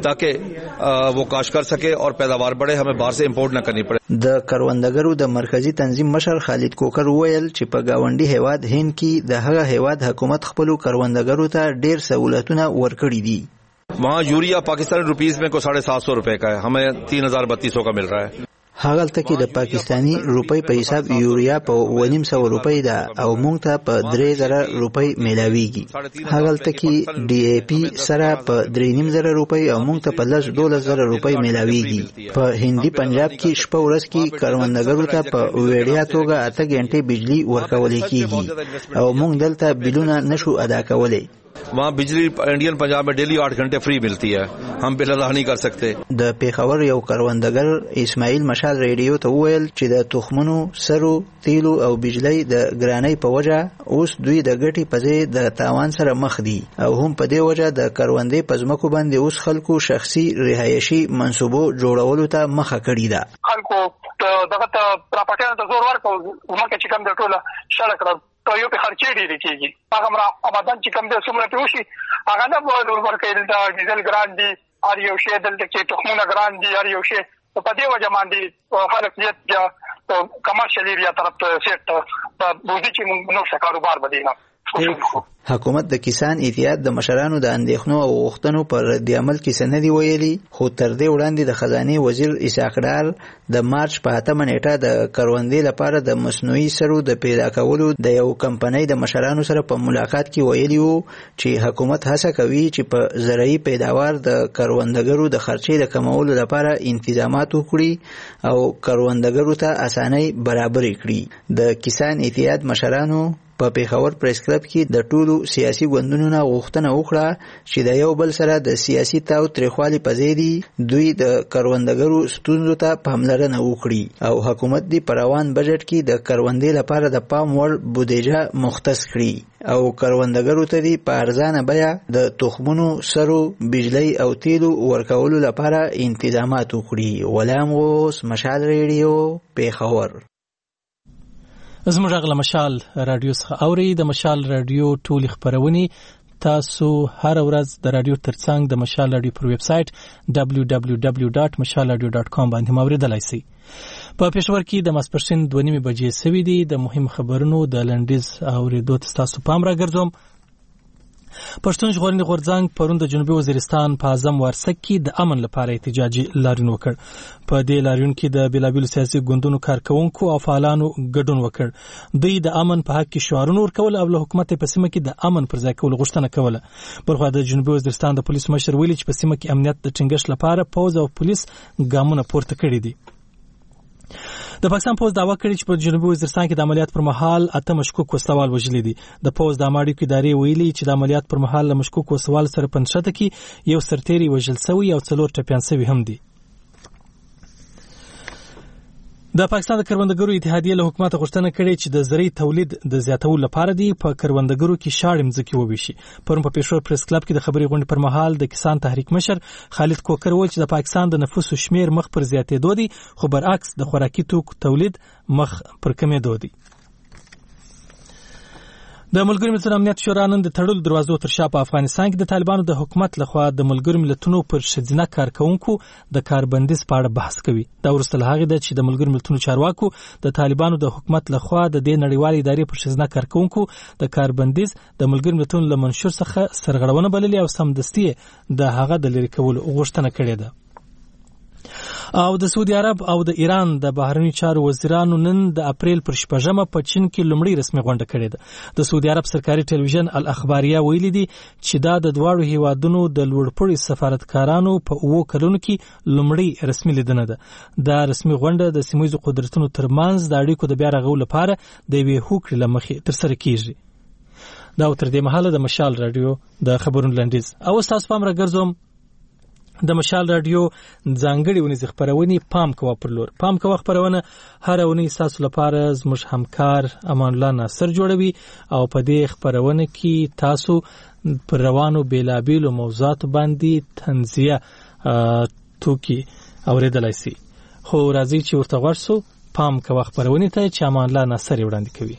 ताकि वो काश कर सके और पैदावार बढ़े. हमें बाहर से इंपोर्ट न करनी पड़े. د کروندګرو د مرکزی تنظیم مشر خالد کوکر وویل چې په گاونډي هیواد هند کې د هغه هیواد حکومت خپل کروندګرو ته ډیر سہولتونه ورکړي دي. वहाँ यूरिया पाकिस्तानी रुपीस में को 750 रुपए का है. हमें 3032 का मिल रहा है. هغه تکي د پاکستانی روپۍ په حساب یوریا په 900 روپۍ ده او مونږ ته په 3000 روپۍ ملاويږي. هغه تکي ډي اي پی سره په 3500 روپۍ او مونږ ته په 12000 روپۍ ملاويږي. په هندي پنجاب کې شپه ورځ کې کروندګرو ته په وړیا توګه 8 غنټې بجلی ورکول کیږي او مونږ دلته بلونه نشو ادا کولای. वहाँ बिजली इंडियन पंजाब में डेली 8 घंटे फ्री मिलती है. हम बिल अदा नहीं कर सकते. د پیښور یو کروندګر اسماعیل مشال ریډیو ته وویل چې د تخمونو سرو تیلو او بجلی د ګرانۍ په وجه اوس دوی د ګټې په ځای د تاوان سره مخ دي او هم په دې وجه د کروندې په ځمکو باندې اوس خلکو شخصي رهایشي منصوبو جوړولو ته مخه کړې ده. خلکو دغه پراپاټیانو ته زور ورکړو ځمکه چې کوم د ټوله شړه کړه په یو په خرچې ډېرې کېږي. هغه آمدن چې کوم د څومره پرې وشي هغه نه به ورکوي. دلته ډیزل ګران دي هر یو شی دلته کې تخمونه ګران دي هر یو شی په دې وجه باندې خلک زیات بیا کمرشل ایریا طرف ته سیټ په بوزي چې موږ نو څه کاروبار بدینه. حکومت د کسان اتحاد د مشرانو د اندېښنو او غوښتنو پر رد عمل کې سندې ویلي خو تر دې وړاندې د خزانه وزیر اسحاق ډار د مارچ په 8 نیټه د کروندې لپاره د مصنوعي سرو د پیدا کولو د یو کمپنۍ د مشرانو سره په ملاقات کې ویلي وو چې حکومت هڅه کوي چې په زرعي پیداوار د کروندګرو د خرچې د کمولو لپاره انتظامات وکړي او کروندګرو ته اسانۍ برابر کړي. د کسان اتحاد مشرانو په پیښور پریس کلب کې د ټولو سیاسي ګوندونو نه غوښتنه وکړه چې د یو بل سره د سیاسي تاو تریخوالي په ځای دی دوی د کروندګرو ستونزو ته پاملرنه وکړي او حکومت دی په روان بجټ کې د کروندې لپاره د پام وړ بودیجه مختص کړي او کروندګرو ته دی په ارزانه بیه د تخمونو سرو بجلی او تیلو ورکولو لپاره انتظامات وکړي. غلام غوث، مشال ریډیو، پیښور. زموږ غږ مشال رادیو څخه اوري. د مشال رادیو ټول خبرونه تاسو هر ورځ د رادیو ترڅنګ د مشال رادیو پر ویب سټ www.mashalradio.com باندې اوریدلای شئ. په پېښور کې د ماسپښین 2:30 بجې سوي دي. د مهم خبرونو د لنډیز اوریدو تاسو پام راګرځوم. پښتون ژغورنې غورځنګ پرون د جنوبي وزیرستان په اعظم وارسک کې د امن لپاره احتجاجي لاریون وکړ. په دې لاریون کې د بیلابیلو سیاسي ګوندونو کارکونکو او فعالانو ګډون وکړ. دوی د امن په حق کې شعارونه ورکول او له حکومت په سیمه کې د امن پر ځای کولو غوښتنه کوله. بلخو د جنوبي وزیرستان د پولیس مشر ویلي چې په سیمه کې امنیت د ټینګښت لپاره پوز او پولیس ګامونه پورته کړي دي. د پاکستان پوز دعوا کړې چې په جنوبي وزیرستان کې د عملیات پر مهال 8 مشکوک وسلوال وژلي دي. د پوز د اماړي کې ادارې ویلي چې د عملیات پر مهال له مشکوک وسلوال سره پنځه کې یو سرتیری وژل شوی او 4 ټپيان شوي هم دي. د پاکستان د کروندګرو اتحادیه له حکومت غوښتنه کړې چې د زراعي تولید د زیاتولو لپاره دی په کروندګرو کې شاړې مځکې وویشي. پرون په پېښور پریس کلب کې د خبري غونډې پر مهال د کسان تحریک مشر خالد کوکر وویل چې د پاکستان د نفوسو شمیر مخ پر زیاتېدو دی خو برعکس د خوراکي توکو تولید مخ پر کمېدو دی. د ملګرو ملتونو امنیت شورا نن د تړلو دروازو تر شا په افغانستان کې د طالبانو د حکومت لخوا د ملګرو ملتونو پر ښځینه کارکونکو د کاربندیز په اړه بحث کوي. دا وروسته له هغې ده چې د ملګرو ملتونو چارواکو د طالبانو د حکومت لخوا د دې نړیوالې ادارې پر ښځینه کارکونکو د کاربندیز د ملګرو ملتونو له منشور څخه سرغړونه بللې او سمدستي د هغه د لرې کولو غوښتنه کړې ده. او د سعودي عرب او د ایران د بهرنی چارو وزیرانو نن د اپریل پر 6 په چین کې لومړی رسمي غونډه کړې ده. د سعودي عرب سرکاري ټلویزیون الاخباریه ویلي دي چې دا د دواړو هیوادونو د لوړپوړي سفارتکارانو په 2 کلونو کې لومړی رسمي لیدنه ده. دا رسمي غونډه د سیمایي قدرتونو ترمنځ د اړیکو د بیا رغولو لپاره د یوې هوکړې له مخې ترسره کیږي. دا تر دې مهاله د مشال رادیو د خبرونو لنډیز او تاسو پام راګرځوم. د مشال رادیو ځانګړي ونیز خبرونه پام کوه پر لور. پام کوه خبرونه هر ونی تاسو لپاره زموږ همکار امان الله ناصر جوړوي او په دې خبرونه کې تاسو پر روانو بیلابیلو موضوعات باندې تنزیه توکي اوریدلای شئ. خو راځي چې ورته ورسو پام کوه خبرونه ته چې امان الله ناصر وړاندې کوي.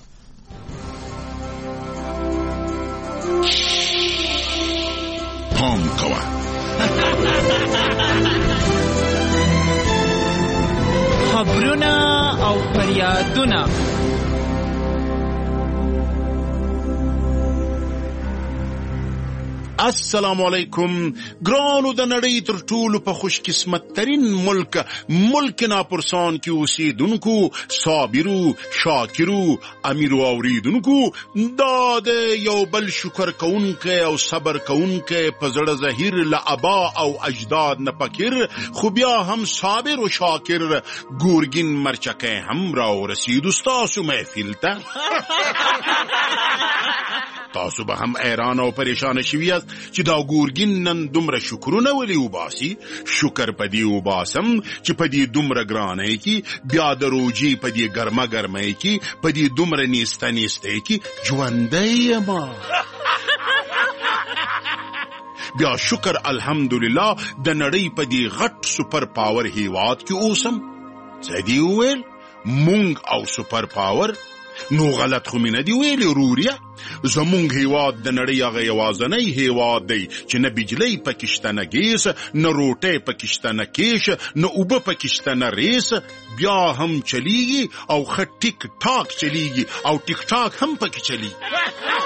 پام کوه خبرونه او فریادونه. السلام علیکم ګرانو د نړۍ تر ټولو په خوش قسمت ترین ملک ناپرسان کې اوسیدونکو صابرو شاکرو امیرو اوریدونکو دا د یو بل شکر کوونکو او صبر کوونکو په زړه ظاهر له ابا او اجداد نه فکر خو بیا هم صابر او شاکر ګورګین مرچکه هم را ورسید تاسو محفل ته. تاسو به هم ایران او پریشان شوی چې دا ګورګین نن دومره شکرونه ولې وباسي. شکر پدی وباسم چې پدی دومره ګرانه کی بیا د روجي پدی ګرمه کی پدی دومره نیسته کی ژوندۍ ما بیا شکر الحمدلله د نړۍ پدی غټ سپر پاور هیواد کې اوسم. زدی ویل مونږ او سپر پاور نو غلط خو مینه دی ویلی روریا. زمونږ هیواد د نړۍ هغه یوازنی هیواد دی چې نه بجلی پکشته نه ګیس نه روټۍ پکشته نه کیش نه اوبه پکشته نه ریس بیا هم چلیږي او ښه ټیک ټاک چلیږي او ټیک ټاک هم پکې چلیږي.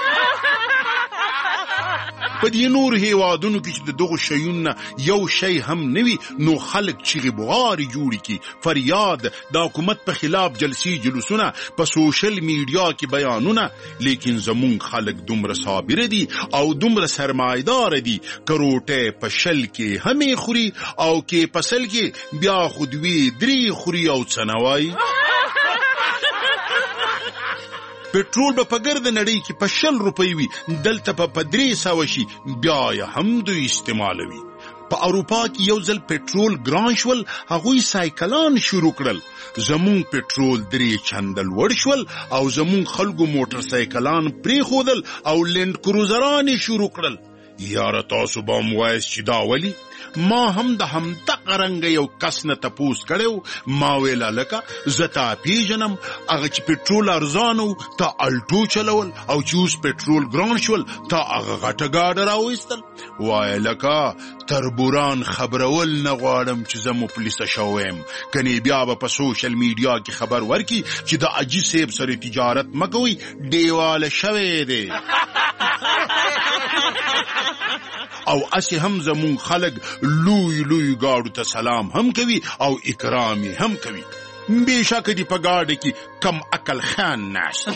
په دې نور هیوادونو کې چې د دغو شیونو یو شی هم نوي نو خلک چیغې بغارې جوړې کی فریاد د حکومت په خلاف جلسونه په سوشل میډیا کې بیانونه. لیکن زمونږ خلک دومره صابر دي او دومره سرمایدار دي کروټه په شل کې همې خوري او کې پسل کې بیا خودوي درې خوري او څنوي. پټرول به په ګرد نړۍ کې په 100 روپۍ وي، دلته په 300 شي، بیا یې هم دوی استعمالوي. په اروپا کې یو ځل پټرول ګران شول، هغوی سایکلان شروع کړل. زمون پټرول 3 چنده لوړ شول او زمون خلکو موټر سایکلان پریښودل او لینډ کروزران شروع کړل. یاره تاسو به هم وایست چې دا ولي؟ ما هم د همدغه رنګه یو کس نه تپوس کړی، ما ویل هلکه زه تا پیژنم، هغه چې پټرول ارزان و تا الټو چلول، او چې اوس پټرول ګران شول تا هغه غټه ګاډه راویستل. وایه لکه تربوران خبرول نه غواړم چې زه مفلسه شویم، کنې بیا به په سوشل میډیا کې خبر ورکي چې د اجي صاحب سره تجارت مه کوئ، دیواله شوی دی. او اسی هم زمون خلق لوی لوی گاڑو تا سلام هم کوي او اکرامی هم کوي. بیشک دی پا گاڑی کی کم اکل خان ناشت.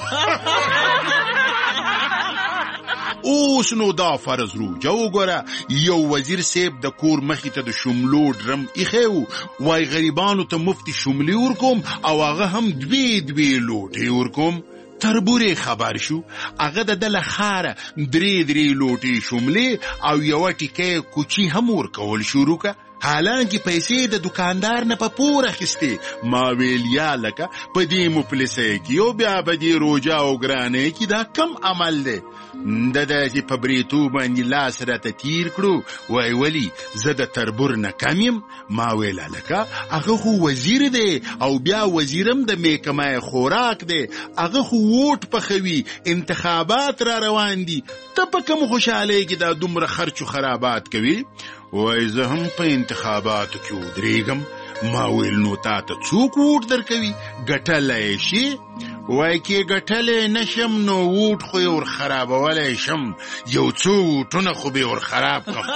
اوس نو دا فرض رو جو گورا یو وزیر سیب د کور مخی تا د شملو ډرم ایخیو، وای غریبانو تا مفتی شملی ورکوم او آغا هم دوی لوٹی ورکوم. تربوری خبر شو، هغه د دله خاره 3 لوټې شملې او یوه ټیکۍ کوچي هم ورکول شروع که. حالانکه پیسې د دکاندار نه په پور اخیستې. ما ویل یا لکه په دې مفلسۍ کې او بیا په دې روجا او ګرانۍ کې دا کم عمل دی؟ د داسې په بریتو باندې لاس راته تیر کړو، وای ولی زه د تربور نه کم یم؟ ما ویل هلکه هغه خو وزیر دی او بیا وزیرم د محکمه خوراک دی، هغه خو ووټ پخوي، انتخابات را روان دي، ته په کوم خوشحالۍ کې دا دومره خرچ و خرابات کوي؟ وای زه هم په انتخاباتو کې ودرېږم. ما ویل نو تا ته څوک ووټ درکوي؟ ګټلی شي؟ وای کې ګټلی نشم نو ووټ خو یې ور خرابولی شم، یو څو ووټونه خو به ور خراب کړم.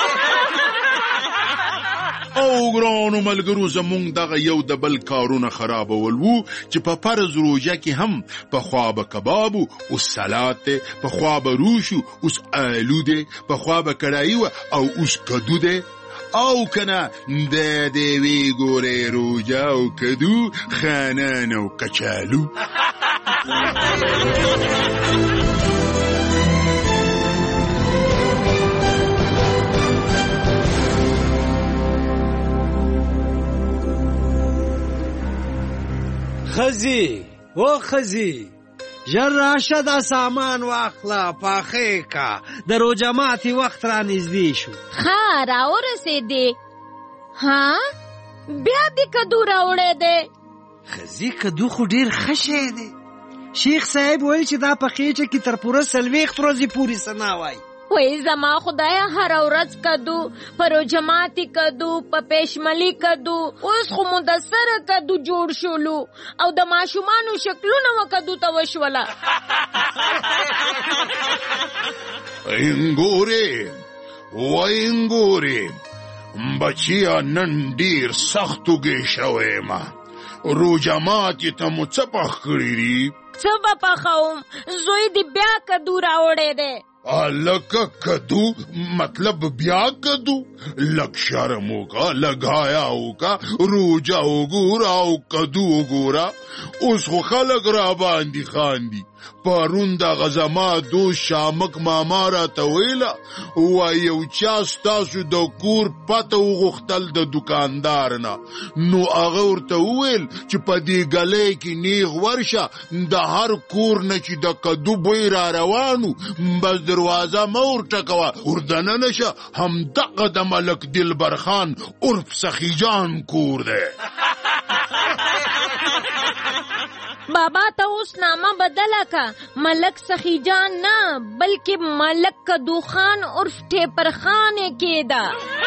او ګرانو ملګرو زمونږ دغه یو د بل کارونه خرابول وو چې په فرض روژه کې هم په خوا به کباب اوس سلات دی، په خوا به روش اوس آلو دی، په خوا به کړایي او اوس کدو دی. او کنه د دیوی ګورې روژه او کدو، خانان او کچالو. خزی او خزی ژر راشه دا سامان واخله پاخې کا، د روژه ماتي وخت را نږدې شو. ښه راورسېدې. ها بیا دې کدو راوړی دی؟ خزی کدو خو ډېر ښه شی دی. شیخ صاحب ویل چې دا په خېچه کې تر پوره 40 ورځې پورې څه نه وایي. وای زما خدایا هر ورځ کدو، په روژه ماتي کدو، په پېشملي کدو، اوس خو مدثر کدو جوړ شولو او د ماشومانو شکلونه و کدو ته وشوله. انګورې وای انګورې بچیا نن ډېر سخت وږی شوی ما، روژه ماتي ته مو څه پخ کړي دي؟ څه به پخوم، زوی دې بیا کدو راوړی دی. لکه کدو مطلب بیا کدو؟ لگ شرم ہوگا، لگایا ہوگا، روجا وګورا او کدو وګورا. اوس خو خلک را باندې خاندي. پرون د غزما دوست شامک ماما را ته ویله، وایي یو چا ستاسو د کور پته وغوښتل د دکاندار نه، نو هغه ورته وویل چې په دې ګلۍ کې نیغ ورشه، د هر کور نه چې د کدو بوی را روانو، بس دروازه مه ورټکوه، وردننه شه، همدغه د ملک دلبر خان عرف سخیجان کور دی. بابا ته اوس نامه بدله که، ملک سخی جان نه بلکې ملک کدو خان عرف ټیپر خان کېده.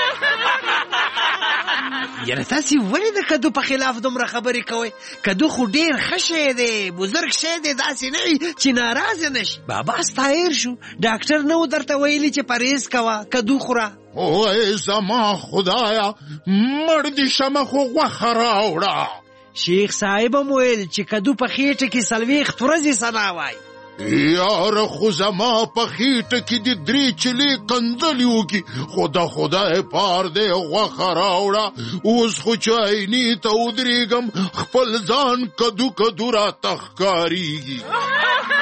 یاره تاسې ولې د کدو په خلاف دومره خبرې کوئ؟ کدو خو ډېر ښه شی دی، بزرګ شی دی، داسې نه وي چې ناراضه نشي. بابا ستایر شو، ډاکټر نه و درته ویلي چې پرهیز کوه، کدو خوره. اوه زما خدایا مړ دې شمه خو غوښه راوړه. شیخ صاحب هم ویل چې کدو په خېټه کې 40 ورځې سنا وایي. یاره خو زما په خېټه کې د 3 چلې کنځلې وکړي، خو د خدای پار دی غوښه راوړه. اوس خو چې عیني ته ودرېږم خپل ځان کدو کدو راته ښکارېږي.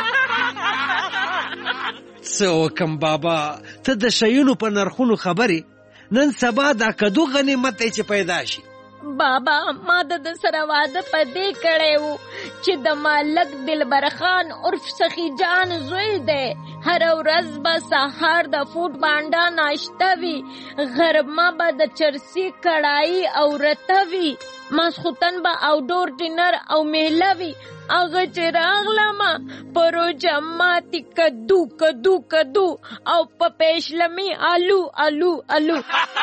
څه وکم بابا، ته د شیونو په نرخونو خبرې، نن سبا دا کدو غنیمت دی چې پیدا شي. بابا ما د سره واده په دې کړی وو چې د مالک دلبر خان عرف سخی جان زوی دی. هر ورځ به سهار د فوټ بانډا ناشته وي، غرمه به د چرسي کړایي او رته وي، ماسخوتن به آوټډور ډینر او میله وي. هغه چې راغلمه په روژه ماتې کدو کدو کدو او په پیشلمي آلو آلو آلو.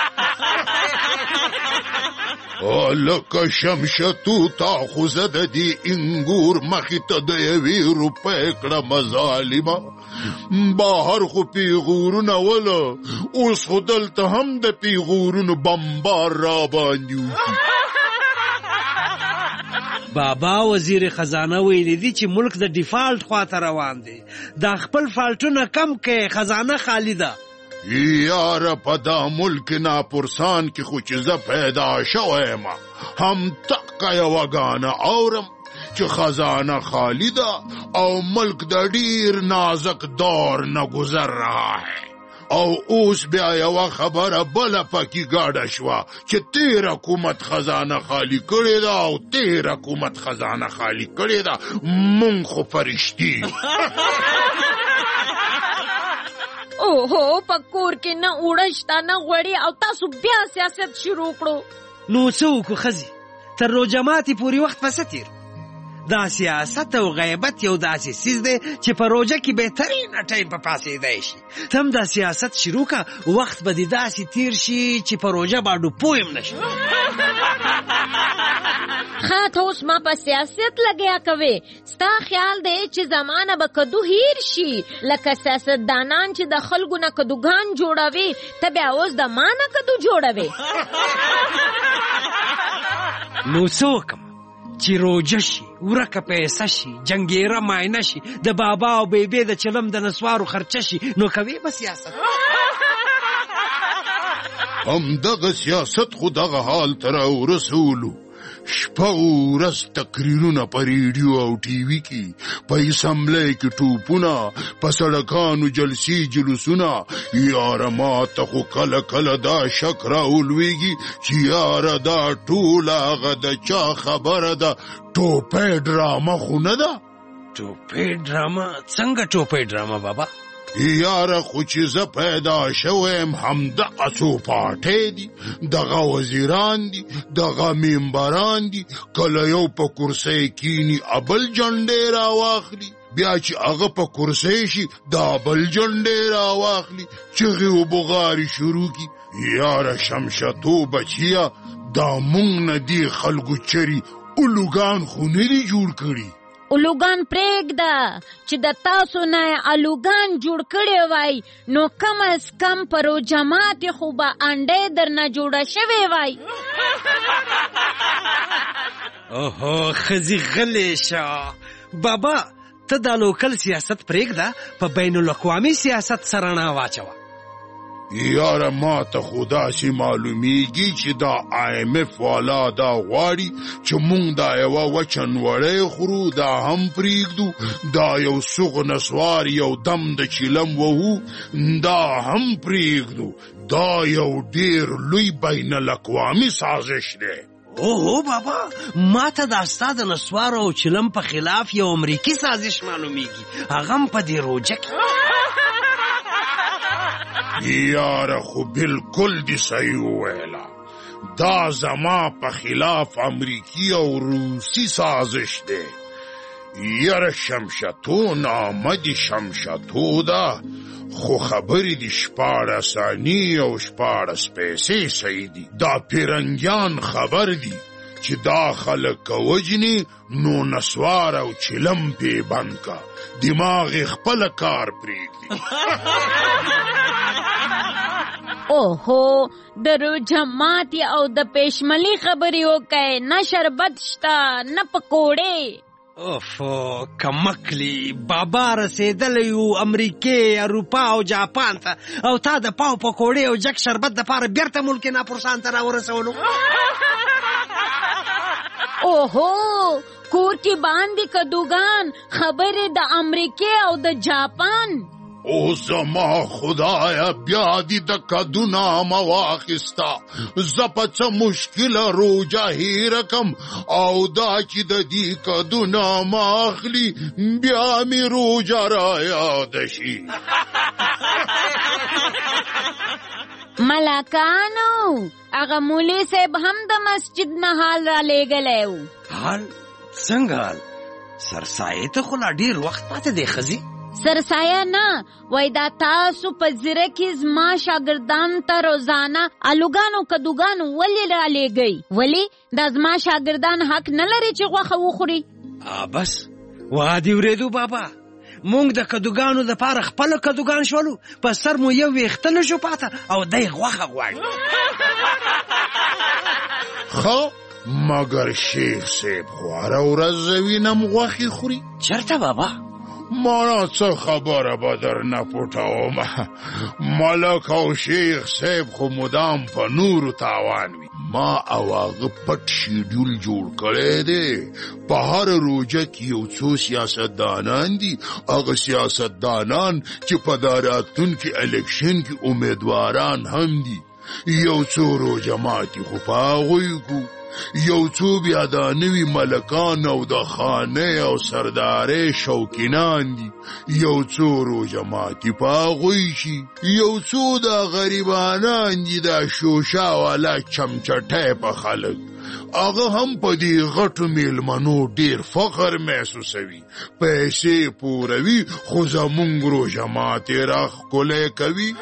لکه شمشتو تا خو زه د دې انګور مخې ته د 1 روپۍ کړه مظالمه. بهر خو پیغورونه وله، اوس خو دلته هم د پیغورونو بمبار را باندې وشي. بابا وزیر خزانه ویلی دی چې ملک د ډیفالټ خواته روان دی. دا خپل فالټونه کم کې، خزانه خالی ده. یاره په دا ملک ناپرسان کې خو چې زه پیدا شویم هم تقه یوه ګانه اورم چې خزانه خالی ده او ملک د ډیر نازک دور نه گذر رها ہے. او اوس بیا یوه خبره بله پکې ګاډه شوه چې تیر حکومت خزانه خالی کړې ده او تیر حکومت خزانه خالی کړې ده. مونږ خو فرشتي اوهو په کور کې نه اوړه شته نه غوړي او تاسو بیا سیاست شروع کړو. نو څه وکړو ښځې، تر روژه ماتې پورې وخت پسه تیر. دا سیاست او غیبت یو داسې څیز دی چې په روژه کې بهترینه ټایم په پاسېدی شي. ته هم دا سیاست شروع که، وخت به دې داسې تیر شي چې په روژه باندې پوه هم نه شي. ښه ته اوس ما په سیاست لګیا کوې. ستا خیال دی چې زمانه به کدو هیر شي لکه سیاستدانان چې د خلکو نه کدوګان جوړوي، ته بیا اوس د ما نه کدو جوړوي. نو څه وکم چې روژه شي، ورکه پیسه شي، جنګیره ماینه شي، د بابا او بیبي د چلم د نسوارو خرچه شي، نو کوي به سیاست. هم دغه سیاست خو دغه حال ته راورسولو. شپه ورځ تقریرونه په ریډیو او ټي وي کې، په اسمبلی کې ټوپونه، په سړکانو جلسې جلوسونه. یاره ما ته خو کله کله دا شک راولویږي چې یاره دا ټوله هغه د چا خبره ده، ټوپۍ ډرامه خو نه ده. ټوپۍ ډرامه؟ څنګه ټوپۍ ډرامه بابا؟ یاره خو چې زه پیدا شویم همدغه څو پاټۍ دي، دغه وزیران دي، دغه ممبران دي. کله یو په کرسۍ کینی ابل جنډې راواخلي، بیا چې هغه په کرسۍ شي دا بل جنډې راواخلي، چغې و بغارې شروع کي. یاره شمشتو بچیه، دا مونږ نه دي خلکو چرې الوګان خو نه دي جوړ کړي. الوګان پرېږده چې د تاسو نه الوګان جوړ کړی وای، نو کم از کم په روژه ماتې خو به انډۍ درنه جوړه شوې وای. اوهو ښځې غلې شه. بابا ته دا لوکل سیاست پرېږده، په بین الاقوامي سیاست سره نه واچوه. یاره ما ته خو داسې معلومیږي چې دا IMF والا دا غواړي چې مونږ دا یوه وچه نوړی خورو، دا هم پرېږدو، دا یو سوغ نسوار یو دم د چیلم وهو، دا هم پرېږدو. دا یو ډیر لوی بین الاقوامي سازش دی. اوهو بابا، ما ته دا ستا د نسوارو او چیلم په خلاف یو امریکي سازش معلومیږي، هغه هم په دې روژه کې. یاره خو بالکل دی صحیح ویلا، دا زما په خلاف امریکی او روسی سازش دی. یاره شمشتو نامه دی شمشتو ده، خو خبری دی 14 آنی او 14 پیسې صحیح دی. دا پیرنگیان خبر دی چې دا خلک وجنی، نو نسوار او چلم پی بند کا، دماغ خپل کار پریږدي. اوهو د روژه ماتې او د پیشملي خبرې وکئ، نه شربت شته نه پکوړې. اوفو کمکلی بابا رسیدلی یو امریکې، اروپا او جاپان ته، او تا د پاو پکوړې او جک شربت دپاره بیرته ملک ناپرسان ته راورسولو. اوهو کور کې باندې کدوګان، خبرې د امریکې او د جاپان. او زما خدایا بیا دی د کدونا مواخستا زپچ مشکل روجا هی رقم او دا چې د دې کدونا ماخلی بیا می روجا را یاد شي. ملکانو هغه مولوی صاحب هم د مسجد نه حال را لېږلی. حال څنګه حال؟ سرسایې ته خو لا ډېر وخت پاتې دی ښځې. سرسایه نه وای دا تاسو په زیره کې زما شاګردانو ته روزانه الوګانو کدوګانو ولې را لېږئ؟ ولې دا زما شاګردان حق نه لري چې غوښه وخوري؟ بس وادي ورېدو بابا، مونږ د کدوګانو دپاره خپله کدوګان شولو، په سر مو یو ویښته نه شو پاته او دی غوښه غواړي. ښه مګر شیخ صاحب خو هره ورځ وینم غوښې خوري. چېرته بابا؟ مانا څه خبره به درنه پټوم، ملک او شیخ صاحب خو مدام په نورو تاوان وي. ما او هغه پټ شیډول جوړ کړی دی. په هر روجه کې یو څو سیاستدانان دي، هغه سیاستدانان چې په دا راتلونکي الیکشن کې امیدواران هم دي. یو څو روجه ماتې خو په هغوی کو، یو څو بیا دا نوي ملکان او د خانې او سردارې شوکینان دي، یو څو روژه ماتي په هغوی شي، یو څو دا غریبانان دي دا شوشه والا چمچټی په خلک. هغه هم په دې غټو میلمنو ډېر فخر محسوسوي، پیسې پوروي، خو زمونږ روژه ماتې را ښکلی کوي.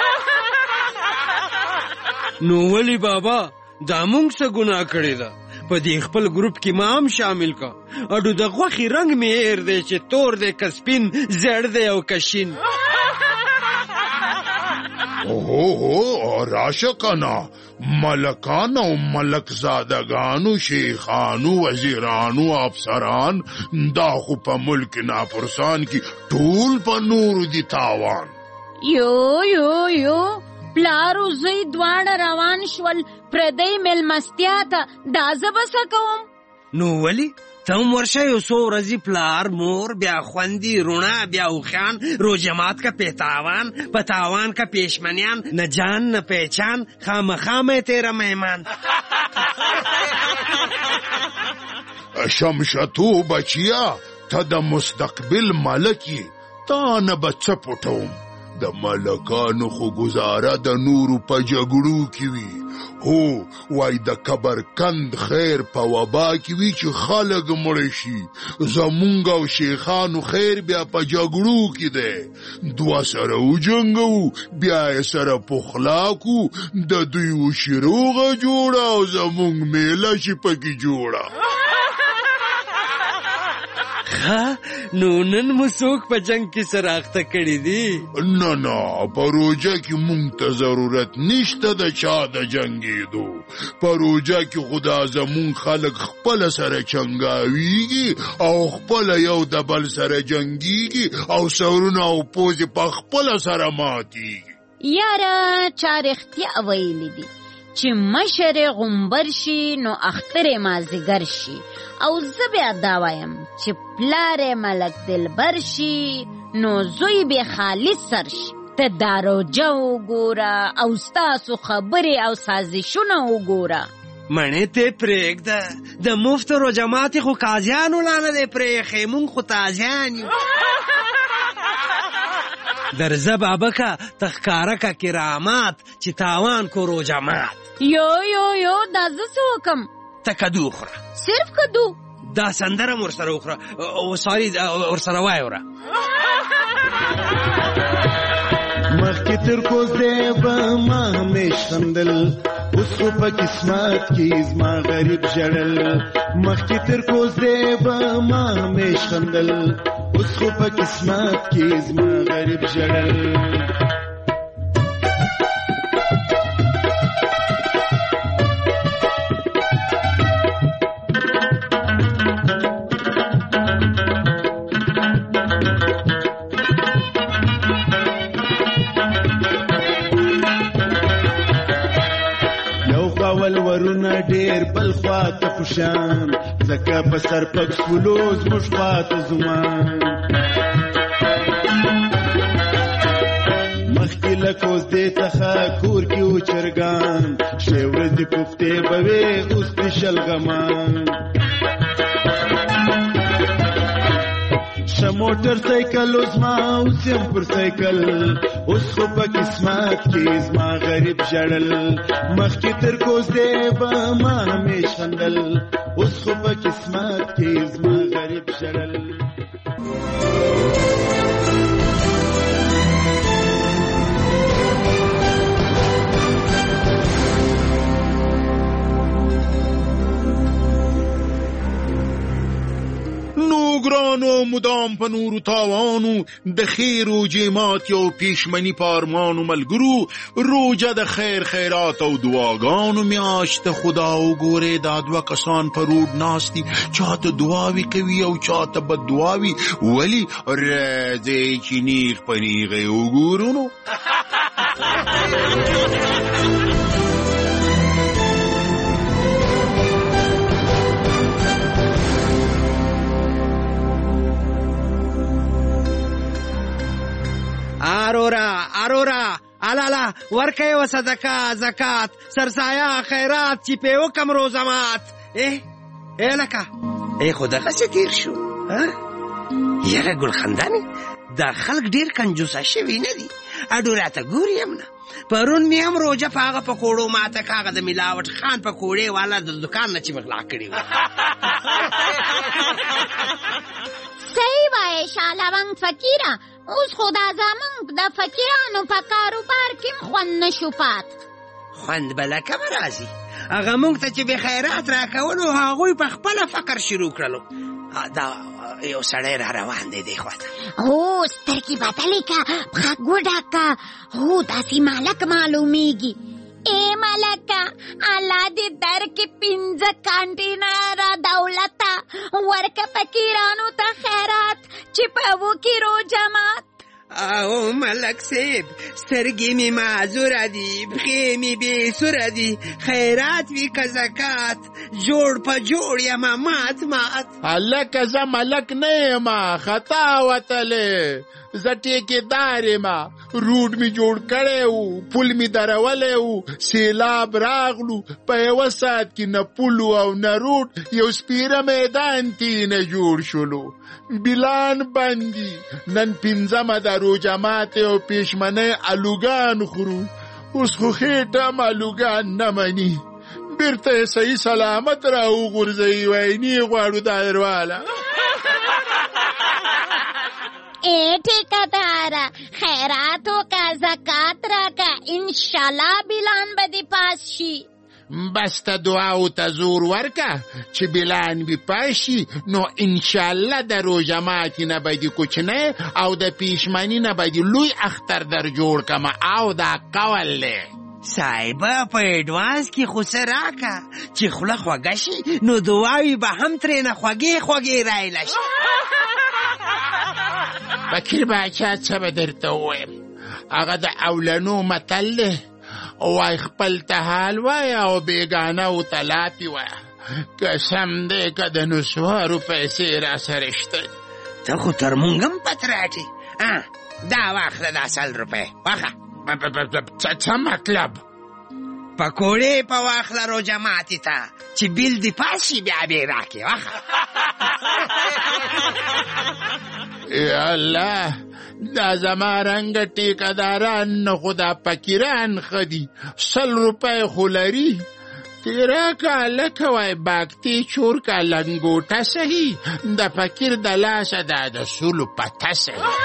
نو ولې بابا دا مونږ څه ګناه کړې ده؟ په دې خپل ګروپ کې ما هم شامل کا. اډو د غوښې رنګ مې هیر دی چې تور دی که سپین، زیړ دی او که شین. اوه راشه کنه، ملکان او ملک زادگانو، شیخانو، وزیرانو، افسران، دا خو په ملک ناپرسان کې ټول په نور دي تاوان. یو پلارو زوی دواړه روان شول پردی میلمستیا ته، دا زه به څه کوم؟ نو ولې؟ ته هم ورشه، یو څو ورځې پلار مور بیا خوندي روڼه بیا اوښیان، روژه مات که پیتاوان، په تاوان که پیشمنیان، نه جان نه پیچان، خامخا مې تیره مهمان. شمشتو بچیا ته د مستقبل ملکی، تا نه به څه پټوم. د ملکانو خو گزاره د نورو په جګړو کې وي. هو وای د کبرکند خیر په وبا کې وي چې خلک مړ شي. زمونږ او شیخانو خیر بیا په جګړو کې دی. دوه سره وجنګو، بیا یې سره پخلا کو، د دوی وشي روغه جوړه او زمونږ میله شي پکې جوړه. نو نن مو څوک په جنگ کې سره اخته کړي دي؟ نه په روژه کې مونږ ته ضرورت نشته د چا د جنګېدو. په روژه کې خدا زمونږ خلک خپله سره چنګاویږي او خپله یو د بل سره جنګیږي او سرونه او پوزې په خپله سره ماتیږي. یاره چا رښتیا ویلي دي چې مشر غومبر شي نو اختر مازدیګر شي، او زه بیا دا وایم چې پلار ملک دلبر شي نو زوی به خالص سر شي. ته دا روژه وګوره او ستاسو خبرې او سازشونه وګوره. مڼې ته پرېږده، د مفت روژه ماتې خو قاضیانو لا نه دی پرېښی، مونږ خو تازیان یو. درځه بابکه ته ښکاره که کرامات چې تاوان کو روژه مات. یو دا زه څه وکم؟ ته کدو وخوره، صرف کدو؟ دا سندره م ورسره وخوره، ساري ورسره وایوره. مخکې تر کوزدی به ما همیش خندل، اوس خو په قسمت کې زما غریب ژړل. مخکې تر کوزدی به ما همیش خندل، اوس خو په قسمت کې زما غریب ژړل. ورونه ډیر بل خواته پوشان، ځکه په سر پک سولو زموږ خواته زمان. خلک اوس دې څخه کور کې و چرګان شی ورځې کوفتې به وې اوس دې شلغمان شه موټر سایکل اوس ما اوس یم پر سایکل اوس خو په قسمت کې زما غریب ژړل مخکې تر کوزدې به ما همیش خندل اوس خو په قسمت کې زما غریب ژړل ګرانو مدام په نورو تاوانو د خیر و جیمات یو پیشمنی پارمانو ملګرو روجه د خیر خیرات او دعاګانو میاشت خدا وګوره دا دوه کسان په روډ ناستی چاته دعاوی کوي او چاته بد دعاوی ولی راځي چې نیغ په نیغه وګورو نو ارورا الالا ورکه و صدقه زکات سرسایه خیرات چې په وکم روزمات لکه خدا غسی تیر شو یاره ګل خندانی دا خلق ډیر کنجوسه شوی نه دي اډو راته ګوري هم نه پرون می هم روجه په هغه پکوړو ماته کاغه د ملاوت خان پکوړې والا د دکان نه چې مغلا کړی صحیح وای شالوان فقیره اوس خدا زمونږ د فقیرانو په کاروبار کې خوند نشو پات خوند بله کم راځي هغه موږ ته چې به خیرات راکولو هغوی په خپله فقر شروع کړلو دا یو سړی را روان دی خواته هو سترګې بدلې که پښه ګوډه که هو داسې مالک معلومیږي ملکه الله دې درکې 15 کانټینره دولته ورکه فقیرانو ته خیرات چې په وکړي روژه مات او ملک صاحب سترګې مې معذوره دي پښې مې بېسوره دي خیرات وي که زکات جوړ په جوړ یم مات هلکه زه ملک نه یم خطا وتلې زه ټیکېدار یم روډ مې جوړ کړی و پل مې درولی و سیلاب راغلو په یوه ساعت کې نه پل او نه روډ یو سپیره میدان کې نه جوړ شولو بیلان بندي نن 15مه د روژه ماتې او پیشمنۍ الوګان خورو اوس خو خېټه الوګان نه مني بیرته یې صحیح سلامت را وغورځوي وینې غواړو دا درواله ټیکهداره خیرات وکړه زکات راکړه انشاءالله بیلان به دې پاس شي بس ته دعاو ته زور ورکه چې بیلان بی پاس شي نو انشاءالله د روژه ماتې نه به دې کوچنی او د پیشمني نه به دې لوی اختر در جوړ کمه او دا قول دی صاحبه په ایډوانس کې خو څه راکه چې خوله خوږه شي نو دعاوې به هم ترېنه خوږې رایله شي فقیر باچا څه به درته ووایم هغه د اولنو متل دی وای خپل ته حال وایه او بېګانه و ته لاپې وایه قسم دی که د نسوارو پیسې را سره شته ته خو تر مونږ هم پت راټې دا واخله دا 100 روپۍ واخه څه مطلب پکوړې په واخله روژه ماتې ته چې بیل دې پاس شي بیا بې راکې واخه یا الله دا زما رنګه ټیکهداران نه خو دا فقیران ښه دي 100 روپۍ خو لري تیره که هلکه وای باکتې چور که لنګوټه صحیح د فقیر د لاسه دا د سلو پته صحیح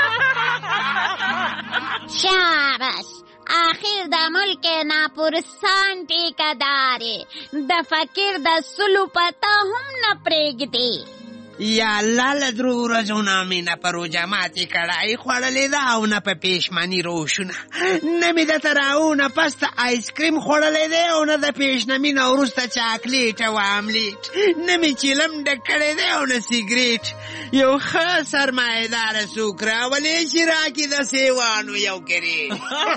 شاباش آخر د ملک ناپرسان ټیکهدارې د فقیر د سلو پته هم نه پرېږدي یا الله له درو ورځو نه مې نه په روژه ماتې کړای خوړلې ده او نه په پیشمني روشونه نه مې درته راونه پسته آیسکریم خوړلی دی او نه د پیشنمي نه وروسته چاکلیټ او املیټ نه مې چیلم ډک کړی دی او نه سیګریټ یو ښه سرمایهداره څوک راولې چې راکړي د سیوانو یو کرېټ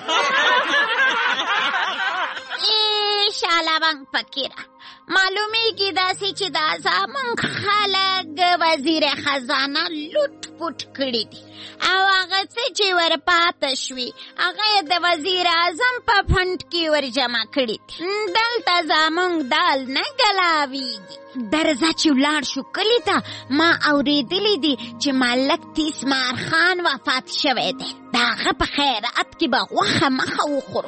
شالوان فقیره معلومیږي داسې چې دا زمونږ خلک وزیر خزانه لوټ پټ کړي دي او هغه څه چې ورپاته شوي هغه یې د وزیر اعظم په فنډ کې ورجمع کړي دي. دلته زموږ دال نه ګلاویږي. درځه چې ولاړ شو کلي ته. ما اورېدلی دي چې ملک تیسمار خان وفات شوی دی. د هغه په خیرات کې به غوښه مخه وخورو.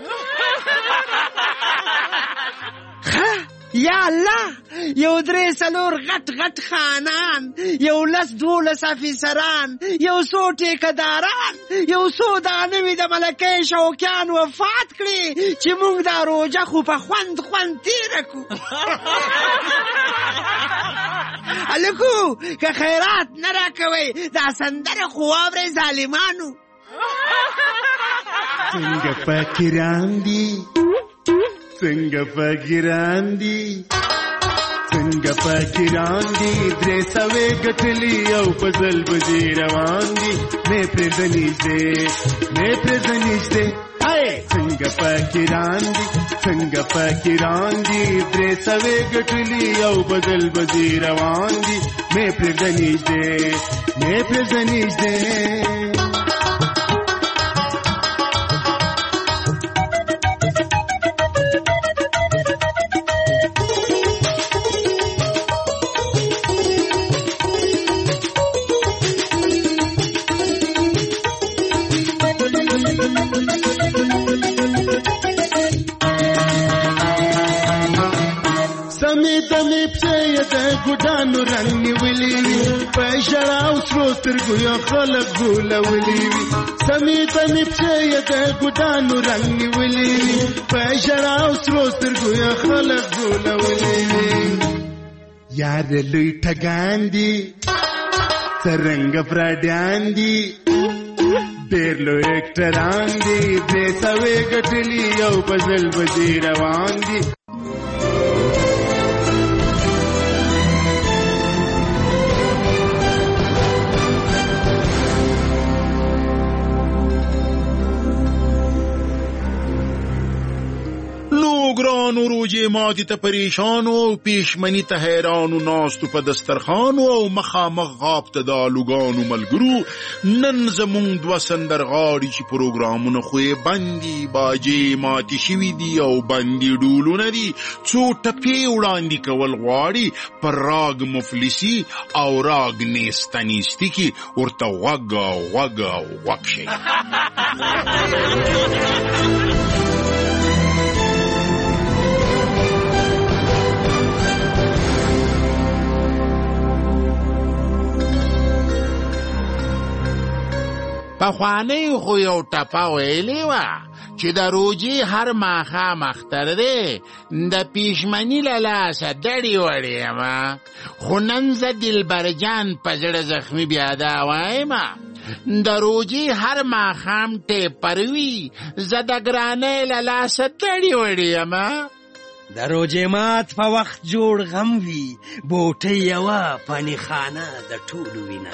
یا الله، یو 3-4 غټ خانان، یو 10-12 افیسران، یو 100 ټیکداران، یو 100 دانوي د ملکې شوقیان وفات کړي چې موږ دا روژه خو په خوند تیره کړو. هلکو که خیرات نه راکوئ دا سندره خو واورئ ظالمانو. څنګه فقیران دي، څنګه فقیران دي، څنګه فقیران دي، 300 ګټلي او په ځل بجې روان دي. مې پرېږده نږدې څنګه فقیران دي، څنګه فقیران دي، 300 ګټلي او په ځل بجې روان دي. مې پرېږده نږدې. ګډانو رنگ نیولې وي په ژړا او سرو سترګو یو خلک غولولې وي. سمې تمې پښې یې د ګډانو رنگ نیولې وي په ژړا او سرو سترګو یو خلک غولولې وي. یار لوی ټګان دي، څرنګه فراډیان دي، ډېر لوی اکټران دي، 300 ګټلي او په ځل بجې روان دي. ګرانو روژې ماتې ته پریشانو او پیشمني ته حیرانو ناستو په دسترخانو او مخامخ غاب ته د الوګانو ملګرو. نن زمونږ 2 سندرغاړي چې پروګرامونه خو یې بندي، باجې ماتې شوي دي او بندي ډولونه دي، څو ټپې وړاندې کول غواړي پر راګ مفلسي او راګ نیستنیستي کې ورته غوږ شي. پخوانی خو یو ټپه ویلې وه چې د روژې هر ماښام اختر دی، د پیشمني له لاسه دړې وړې یمه، خو نن زه دلبرجان په زړه زخمي بیا دا وایمه، د روژې هر ماښام ټیپر وي، زه د ګرانۍ له لاسه دړې وړې یمه. د روژې مات په وخت جوړ غم وي، بوټۍ یوه پنې خانه د ټولو وینه.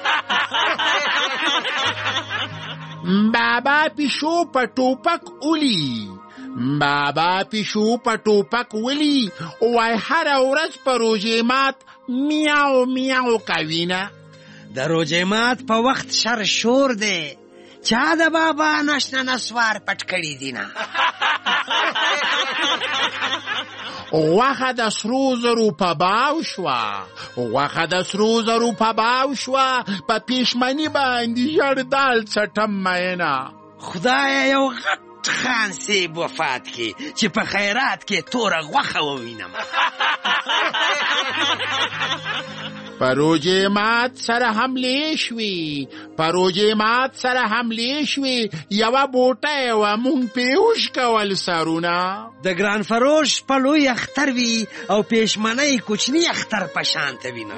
بابا پیشو په ټوپک اولی، بابا پیشو په ټوپک ولی، وای هر ورځ په روژې مات میاو میاو کوینه. د روژې مات په وخت شر شور دی، چا د بابا نشنه نسوار پټ کړي دینه. غوښه د سرو زرو په باو شوه، غوښه د سرو زرو په باو شوه، په پیشمني باندې ژړ دال څټم مینه. خدایه یو غټ خان صیب وفات کې چې په خیرات کې توره غوښه ووینم. په روژې مات سره حملې شوې، په روژې مات سره حملې شوې، یوه بوټه یې وه مونږ پې وشکول سرونه. د ګران فروش په لوی اختر وي او پیشمنۍ کوچني اختر په شانته وینه.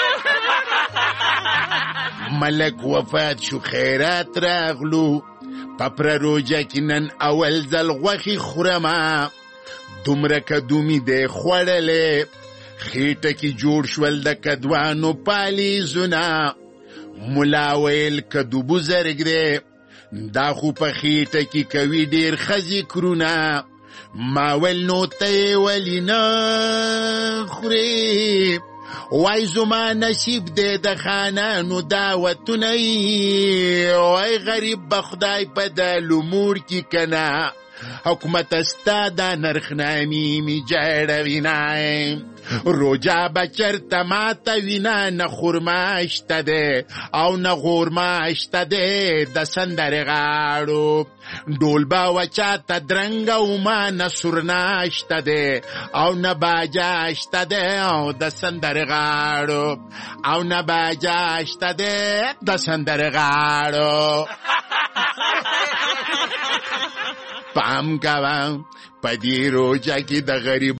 ملک وفات شو خیرات راغلو، په پره روژه کې نن اول ځل غوښې خورمه، دومره کدومي دی خوړلې، خیټه کې جوړ شول د کدوانو پالیزونه. ملا ویل کدو بزرګ دی، دا خو په خیټه کې کوي ډېر ښه ذکرونه. ما ویل نو ته یې ولې نه خورې، وای زما نصیب دې د خانانو دعوتونه وای غریب به خدای په د لمور کې کنه حکومت استا دا نرخنامی می جړوینای روجا بچرته ماته وینا نه خورماشته ده او نه غورماشته ده د سندر غاړو ډول با وچا ته درنګ او ما نه سورناشته ده او نه باجاشته ده او د سندر غاړو او نه باجاشته ده د سندر غاړو پام کوم پدې روجا کې د غریب